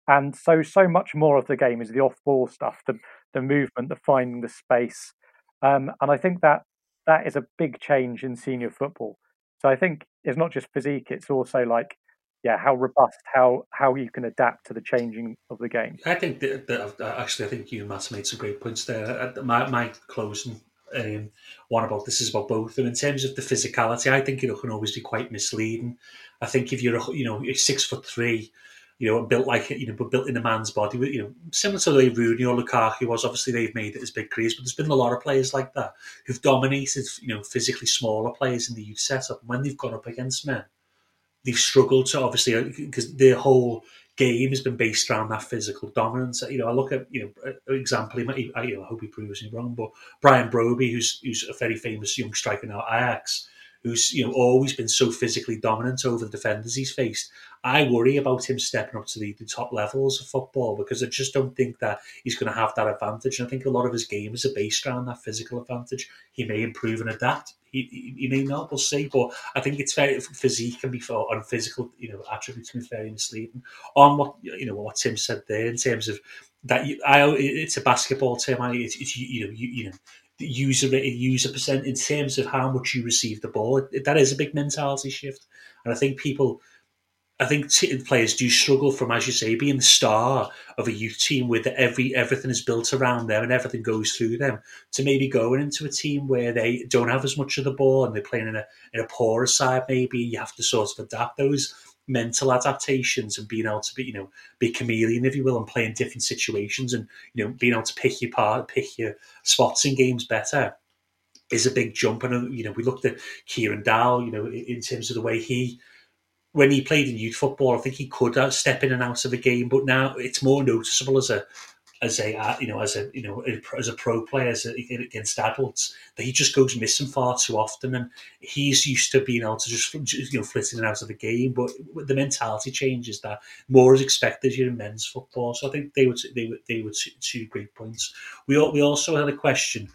And so much more of the game is the off-ball stuff, the movement, the finding the space, and I think that is a big change in senior football. So I think it's not just physique; it's also like, yeah, how robust, how you can adapt to the changing of the game. I think that actually, I think you and Matt made some great points there. My closing one about this is about both. And in terms of the physicality, I think it can always be quite misleading. I think if you're 6'3", built like but built in a man's body, similar to the way Rooney or Lukaku was. Obviously, they've made it as big careers, but there's been a lot of players like that who've dominated, physically smaller players in the youth setup. And when they've gone up against men, they've struggled to, obviously, because their whole game has been based around that physical dominance. I look at an example. I hope he proves me wrong, but Brian Broby, who's a very famous young striker now at Ajax, who's always been so physically dominant over the defenders he's faced. I worry about him stepping up to the top levels of football because I just don't think that he's going to have that advantage. And I think a lot of his games are based around that physical advantage. He may improve and adapt. He may not. We'll see. But I think it's very physique can be on physical attributes can be very misleading. On what Tim said there in terms of that, it's a basketball term. It's the user percent in terms of how much you receive the ball. That is a big mentality shift, and I think players do struggle from, as you say, being the star of a youth team where everything is built around them and everything goes through them, to maybe going into a team where they don't have as much of the ball and they're playing in a poorer side. Maybe you have to sort of adapt those mental adaptations and being able to be chameleon, if you will, and play in different situations and being able to pick your spots in games better is a big jump. And we looked at Kieran Dowell, in terms of the way when he played in youth football, I think he could step in and out of a game, but now it's more noticeable as a pro player against adults that he just goes missing far too often, and he's used to being able to just flit in and out of the game. But the mentality changes that more is expected here in men's football. So I think they were two great points. We also had a question.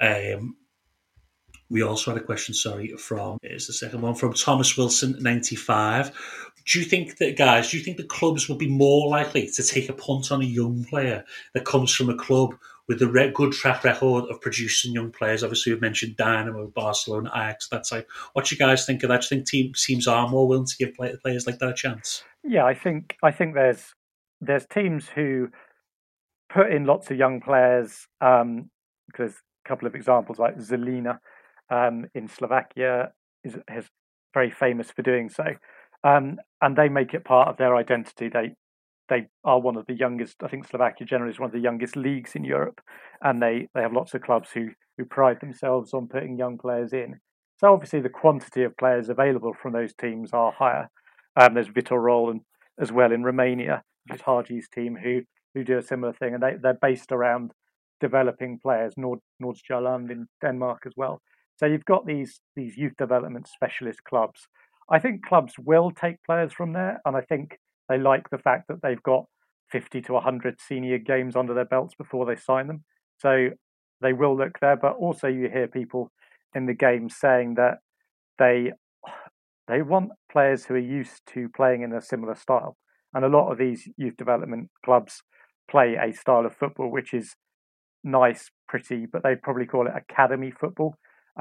From is the second one from Thomas Wilson 95. Do you think the clubs would be more likely to take a punt on a young player that comes from a club with a good track record of producing young players? Obviously, we've mentioned Dynamo, Barcelona, Ajax. That's like, what do you guys think of that? Do you think teams are more willing to give players like that a chance? Yeah, I think there's teams who put in lots of young players. There's a couple of examples like Zelina in Slovakia is very famous for doing so, and they make it part of their identity. They are one of the youngest. I think Slovakia generally is one of the youngest leagues in Europe, and they have lots of clubs who pride themselves on putting young players in. So obviously the quantity of players available from those teams are higher. There's Viitorul as well in Romania, which is Haji's team, who do a similar thing, and they're based around developing players. Nordsjælland in Denmark as well. So you've got these youth development specialist clubs. I think clubs will take players from there, and I think they like the fact that they've got 50 to 100 senior games under their belts before they sign them. So they will look there, but also you hear people in the game saying that they want players who are used to playing in a similar style. And a lot of these youth development clubs play a style of football which is nice, pretty, but they'd probably call it academy football.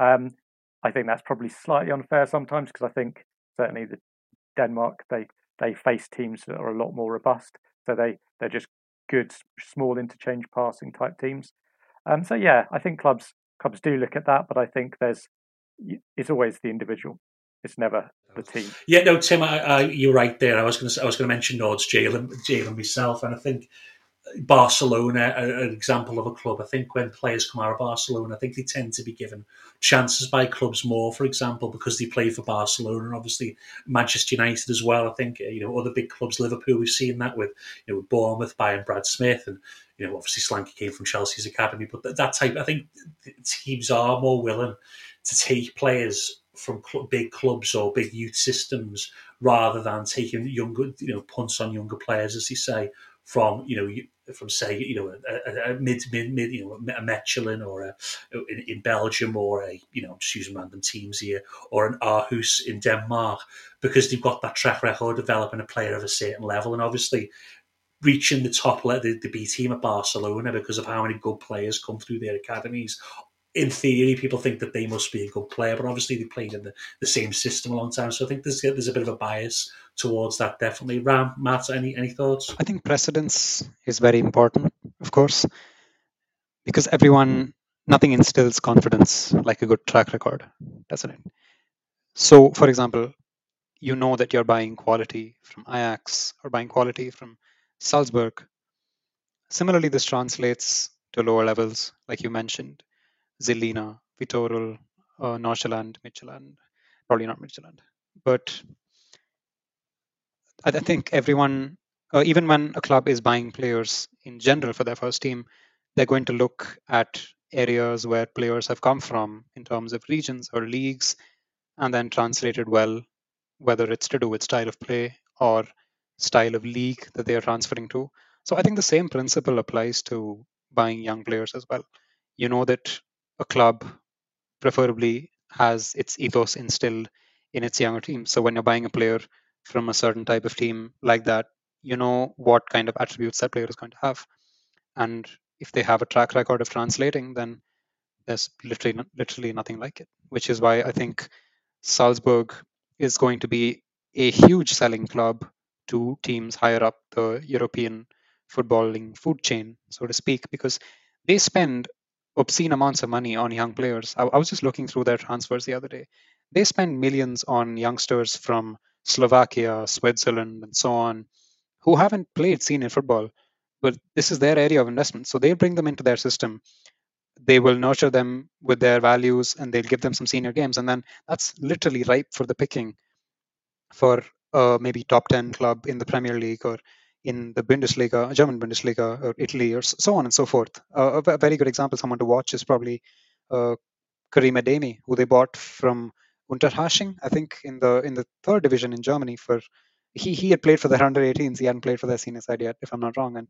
I think that's probably slightly unfair sometimes because I think certainly the Denmark they face teams that are a lot more robust, so they're just good small interchange passing type teams. So yeah, I think clubs do look at that, but I think it's always the individual. It's never the team. Yeah, no, Tim, you're right there. I was going to mention Nordsjælland myself, and I think Barcelona, an example of a club. I think when players come out of Barcelona, I think they tend to be given chances by clubs more, for example, because they play for Barcelona and obviously Manchester United as well. I think, other big clubs, Liverpool, we've seen that with, with Bournemouth buying Brad Smith, and, obviously Slanky came from Chelsea's academy, but that type, I think teams are more willing to take players from big clubs or big youth systems rather than taking younger, punts on younger players, as you say, from say a mid a Mechelen or in Belgium or just using random teams here, or an Aarhus in Denmark, because they've got that track record developing a player of a certain level. And obviously reaching the top level, the B team at Barcelona because of how many good players come through their academies. In theory, people think that they must be a good player, but obviously they played in the same system a long time. So I think there's a bit of a bias towards that, definitely. Ram, Matt, any thoughts? I think precedence is very important, of course, because nothing instills confidence like a good track record, doesn't it? So, for example, you know that you're buying quality from Ajax or buying quality from Salzburg. Similarly, this translates to lower levels, like you mentioned, Zillina, Vitorul, Nordsjælland, Midtjylland, probably not Midtjylland. But I think everyone, even when a club is buying players in general for their first team, they're going to look at areas where players have come from in terms of regions or leagues, and then translated well, whether it's to do with style of play or style of league that they are transferring to. So I think the same principle applies to buying young players as well. You know that a club preferably has its ethos instilled in its younger team. So when you're buying a player from a certain type of team like that, you know what kind of attributes that player is going to have. And if they have a track record of translating, then there's literally nothing like it, which is why I think Salzburg is going to be a huge selling club to teams higher up the European footballing food chain, so to speak, because they spend obscene amounts of money on young players. I was just looking through their transfers the other day. They spend millions on youngsters from Slovakia, Switzerland, and so on, who haven't played senior football, but this is their area of investment. So they bring them into their system. They will nurture them with their values and they'll give them some senior games. And then that's literally ripe for the picking for maybe top 10 club in the Premier League or in the Bundesliga, German Bundesliga, or Italy, or so on and so forth. A very good example, someone to watch, is probably Karim Adeyemi, who they bought from Unterhaching, I think, in the third division in Germany. For he had played for their under 18s. He hadn't played for their senior side yet, if I'm not wrong. And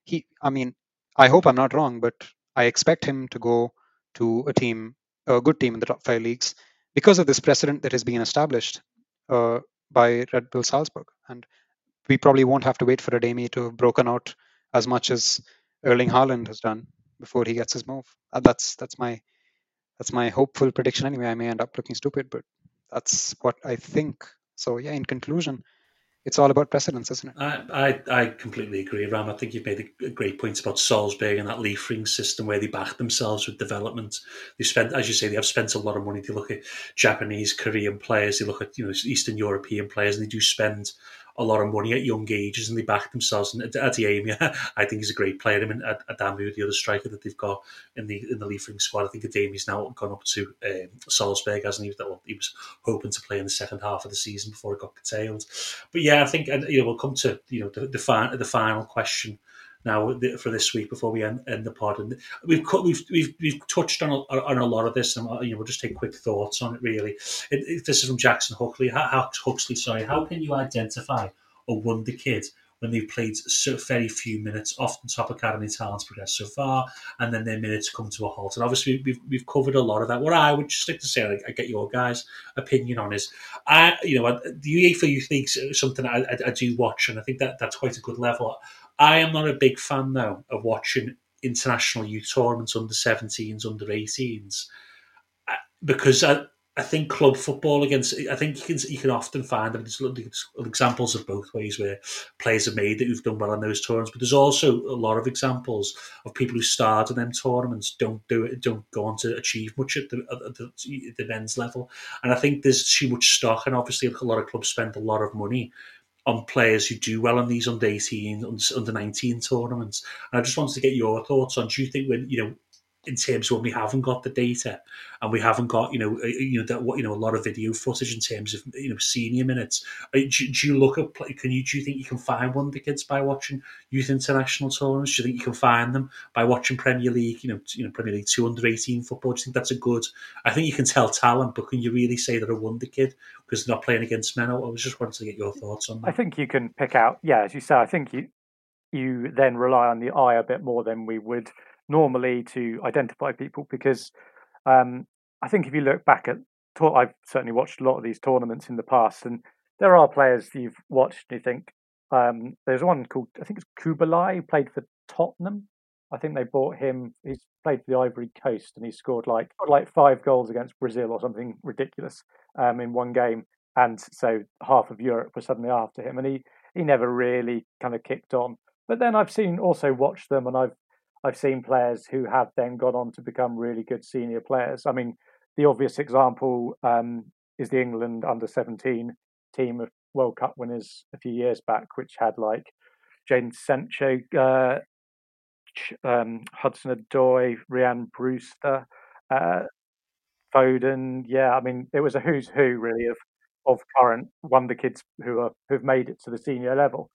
I hope I'm not wrong, but I expect him to go to a good team in the top 5 leagues, because of this precedent that has been established by Red Bull Salzburg. And we probably won't have to wait for Adeyemi to have broken out as much as Erling Haaland has done before he gets his move. That's my hopeful prediction anyway. I may end up looking stupid, but that's what I think. So yeah, in conclusion, it's all about precedence, isn't it? I completely agree, Ram. I think you've made a great point about Salzburg and that Liefering system where they back themselves with development. They spent, as you say, they have spent a lot of money. They look at Japanese, Korean players. They look at Eastern European players, and they do spend a lot of money at young ages, and they back themselves. And Adeyemi, I think he's a great player. I mean, Adamu, the other striker that they've got in the Liefering squad, I think Adeyemi's now gone up to Salzburg, hasn't he? He was hoping to play in the second half of the season before it got curtailed. But yeah, I think we'll come to the final question now for this week before we end the pod. And we've touched on a lot of this, and we'll just take quick thoughts on it. Really, this is from Jackson Huxley. Sorry, how can you identify a wonder kid when they've played so very few minutes? Often top academy talents progress so far, and then their minutes come to a halt. And obviously, we've covered a lot of that. What I would just like to say, I get your guys' opinion on is, the UEFA Youth League is something I do watch, and I think that's quite a good level. I am not a big fan, though, of watching international youth tournaments under 17s, under 18s, because I think club football I think you can often find them. There's examples of both ways where players have made it who've done well in those tournaments, but there's also a lot of examples of people who start in them tournaments don't go on to achieve much at the men's level. And I think there's too much stock, and obviously a lot of clubs spend a lot of money on players who do well in these under 18, under 19 tournaments. And I just wanted to get your thoughts on, do you think in terms of when we haven't got the data and we haven't got a lot of video footage in terms of senior minutes, do you look at do you think you can find wonder kids by watching youth international tournaments? Do you think you can find them by watching Premier League Premier League 2 under 18 football? Do you think that's a good? I think you can tell talent, but can you really say they're a wonder kid because they're not playing against men? I was just wanting to get your thoughts on that. I think you can pick out, as you say, I think you then rely on the eye a bit more than we would normally to identify people, because I think if you look back at, I've certainly watched a lot of these tournaments in the past, and there are players you've watched and you think, There's one called, I think it's Kubalai, who played for Tottenham. I think they bought him. He's played for the Ivory Coast, and he scored like 5 goals against Brazil or something ridiculous in one game. And so half of Europe was suddenly after him, and he never really kind of kicked on. But then I've watched them, and I've seen players who have then gone on to become really good senior players. I mean, the obvious example is the England under-17 team of World Cup winners a few years back, which had like Jadon Sancho, Hudson-Odoi, Ryan Brewster, Foden. Yeah, I mean, it was a who's who really of current wonder kids who've made it to the senior level.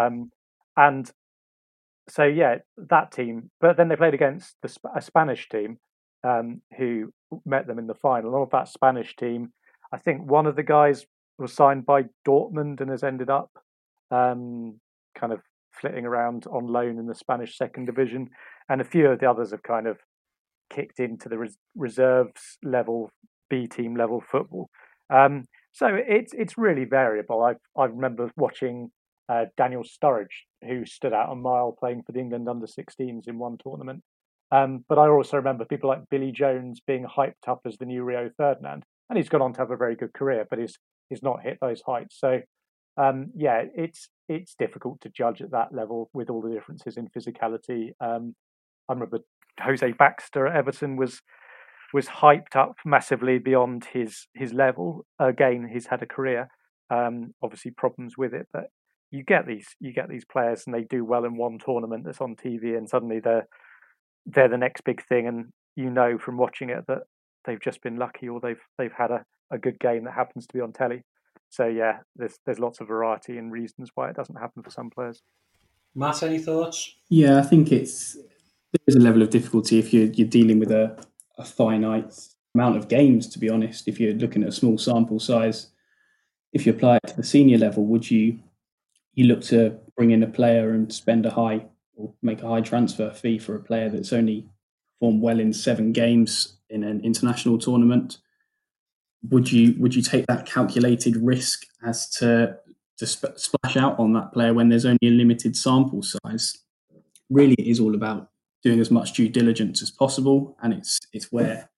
And so yeah, that team. But then they played against a Spanish team who met them in the final. And of that Spanish team, I think one of the guys was signed by Dortmund and has ended up kind of flitting around on loan in the Spanish second division, and a few of the others have kind of kicked into the reserves level, B team level football. So it's really variable. I remember watching Daniel Sturridge, who stood out a mile playing for the England under-16s in one tournament. But I also remember people like Billy Jones being hyped up as the new Rio Ferdinand, and he's gone on to have a very good career, but he's not hit those heights. So yeah, it's difficult to judge at that level with all the differences in physicality. I remember Jose Baxter at Everton was hyped up massively beyond his level. Again, he's had a career, obviously problems with it, but you get these players and they do well in one tournament that's on TV, and suddenly they're the next big thing, and you know from watching it that they've just been lucky, or they've had a good game that happens to be on telly. So yeah, there's lots of variety and reasons why it doesn't happen for some players. Matt, any thoughts? Yeah, I think there's a level of difficulty if you're dealing with a finite amount of games, to be honest. If you're looking at a small sample size, if you apply it to the senior level, would you look to bring in a player and spend or make a high transfer fee for a player that's only performed well in 7 games in an international tournament? Would you take that calculated risk as to splash out on that player when there's only a limited sample size? Really, it is all about doing as much due diligence as possible, and it's where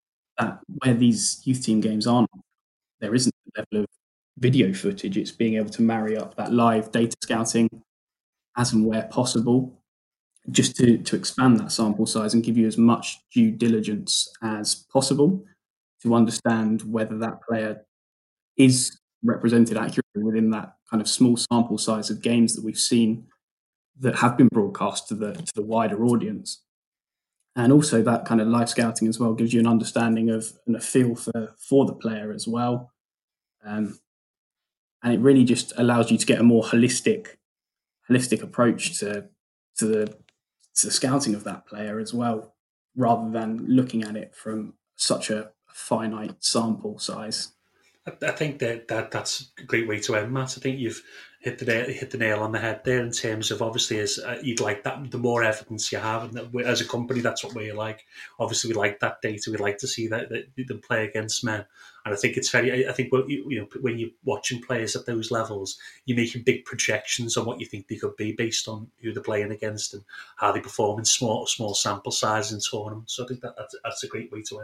these youth team games aren't. There isn't a level of video footage. It's being able to marry up that live data scouting as and where possible, just to expand that sample size and give you as much due diligence as possible to understand whether that player is represented accurately within that kind of small sample size of games that we've seen that have been broadcast to the wider audience. And also that kind of live scouting as well gives you an understanding of and a feel for the player as well. And it really just allows you to get a more holistic approach to the scouting of that player as well, rather than looking at it from such a finite sample size. I think that's a great way to end, Matt. I think you've hit the nail on the head there in terms of, obviously, as you'd like that, the more evidence you have, and as a company, that's what we like. Obviously, we like that data. We like to see that them play against men, and I think it's very. I think when you're watching players at those levels, you're making big projections on what you think they could be based on who they're playing against and how they perform in small sample sizes in tournaments. So I think that's a great way to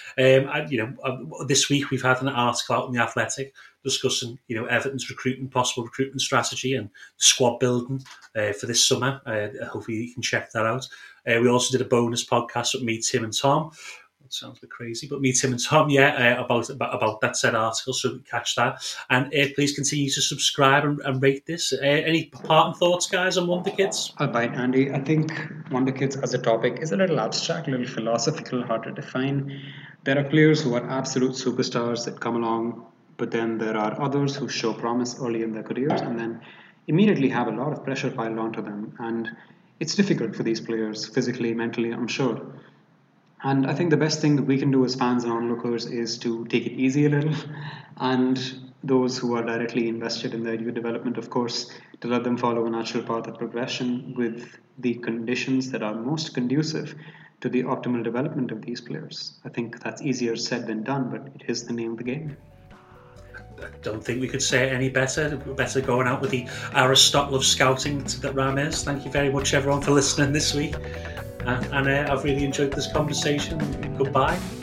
end. This week we've had an article out in the Athletic discussing, Everton's possible recruitment strategy and squad building for this summer. Hopefully you can check that out. We also did a bonus podcast with me, Tim and Tom. That sounds a bit crazy, but me, Tim and Tom, about that said article, so catch that. And please continue to subscribe and rate this. Any parting thoughts, guys, on Wonder Kids? All right, Andy. I think Wonder Kids as a topic is a little abstract, a little philosophical, hard to define. There are players who are absolute superstars that come along, but then there are others who show promise early in their careers and then immediately have a lot of pressure piled onto them. And it's difficult for these players, physically, mentally, I'm sure. And I think the best thing that we can do as fans and onlookers is to take it easy a little. And those who are directly invested in their youth development, of course, to let them follow a natural path of progression with the conditions that are most conducive to the optimal development of these players. I think that's easier said than done, but it is the name of the game. don't think we could say it any better. Better going out with the Aristotle of scouting that Ram is. Thank you very much, everyone, for listening this week. And I've really enjoyed this conversation. Goodbye.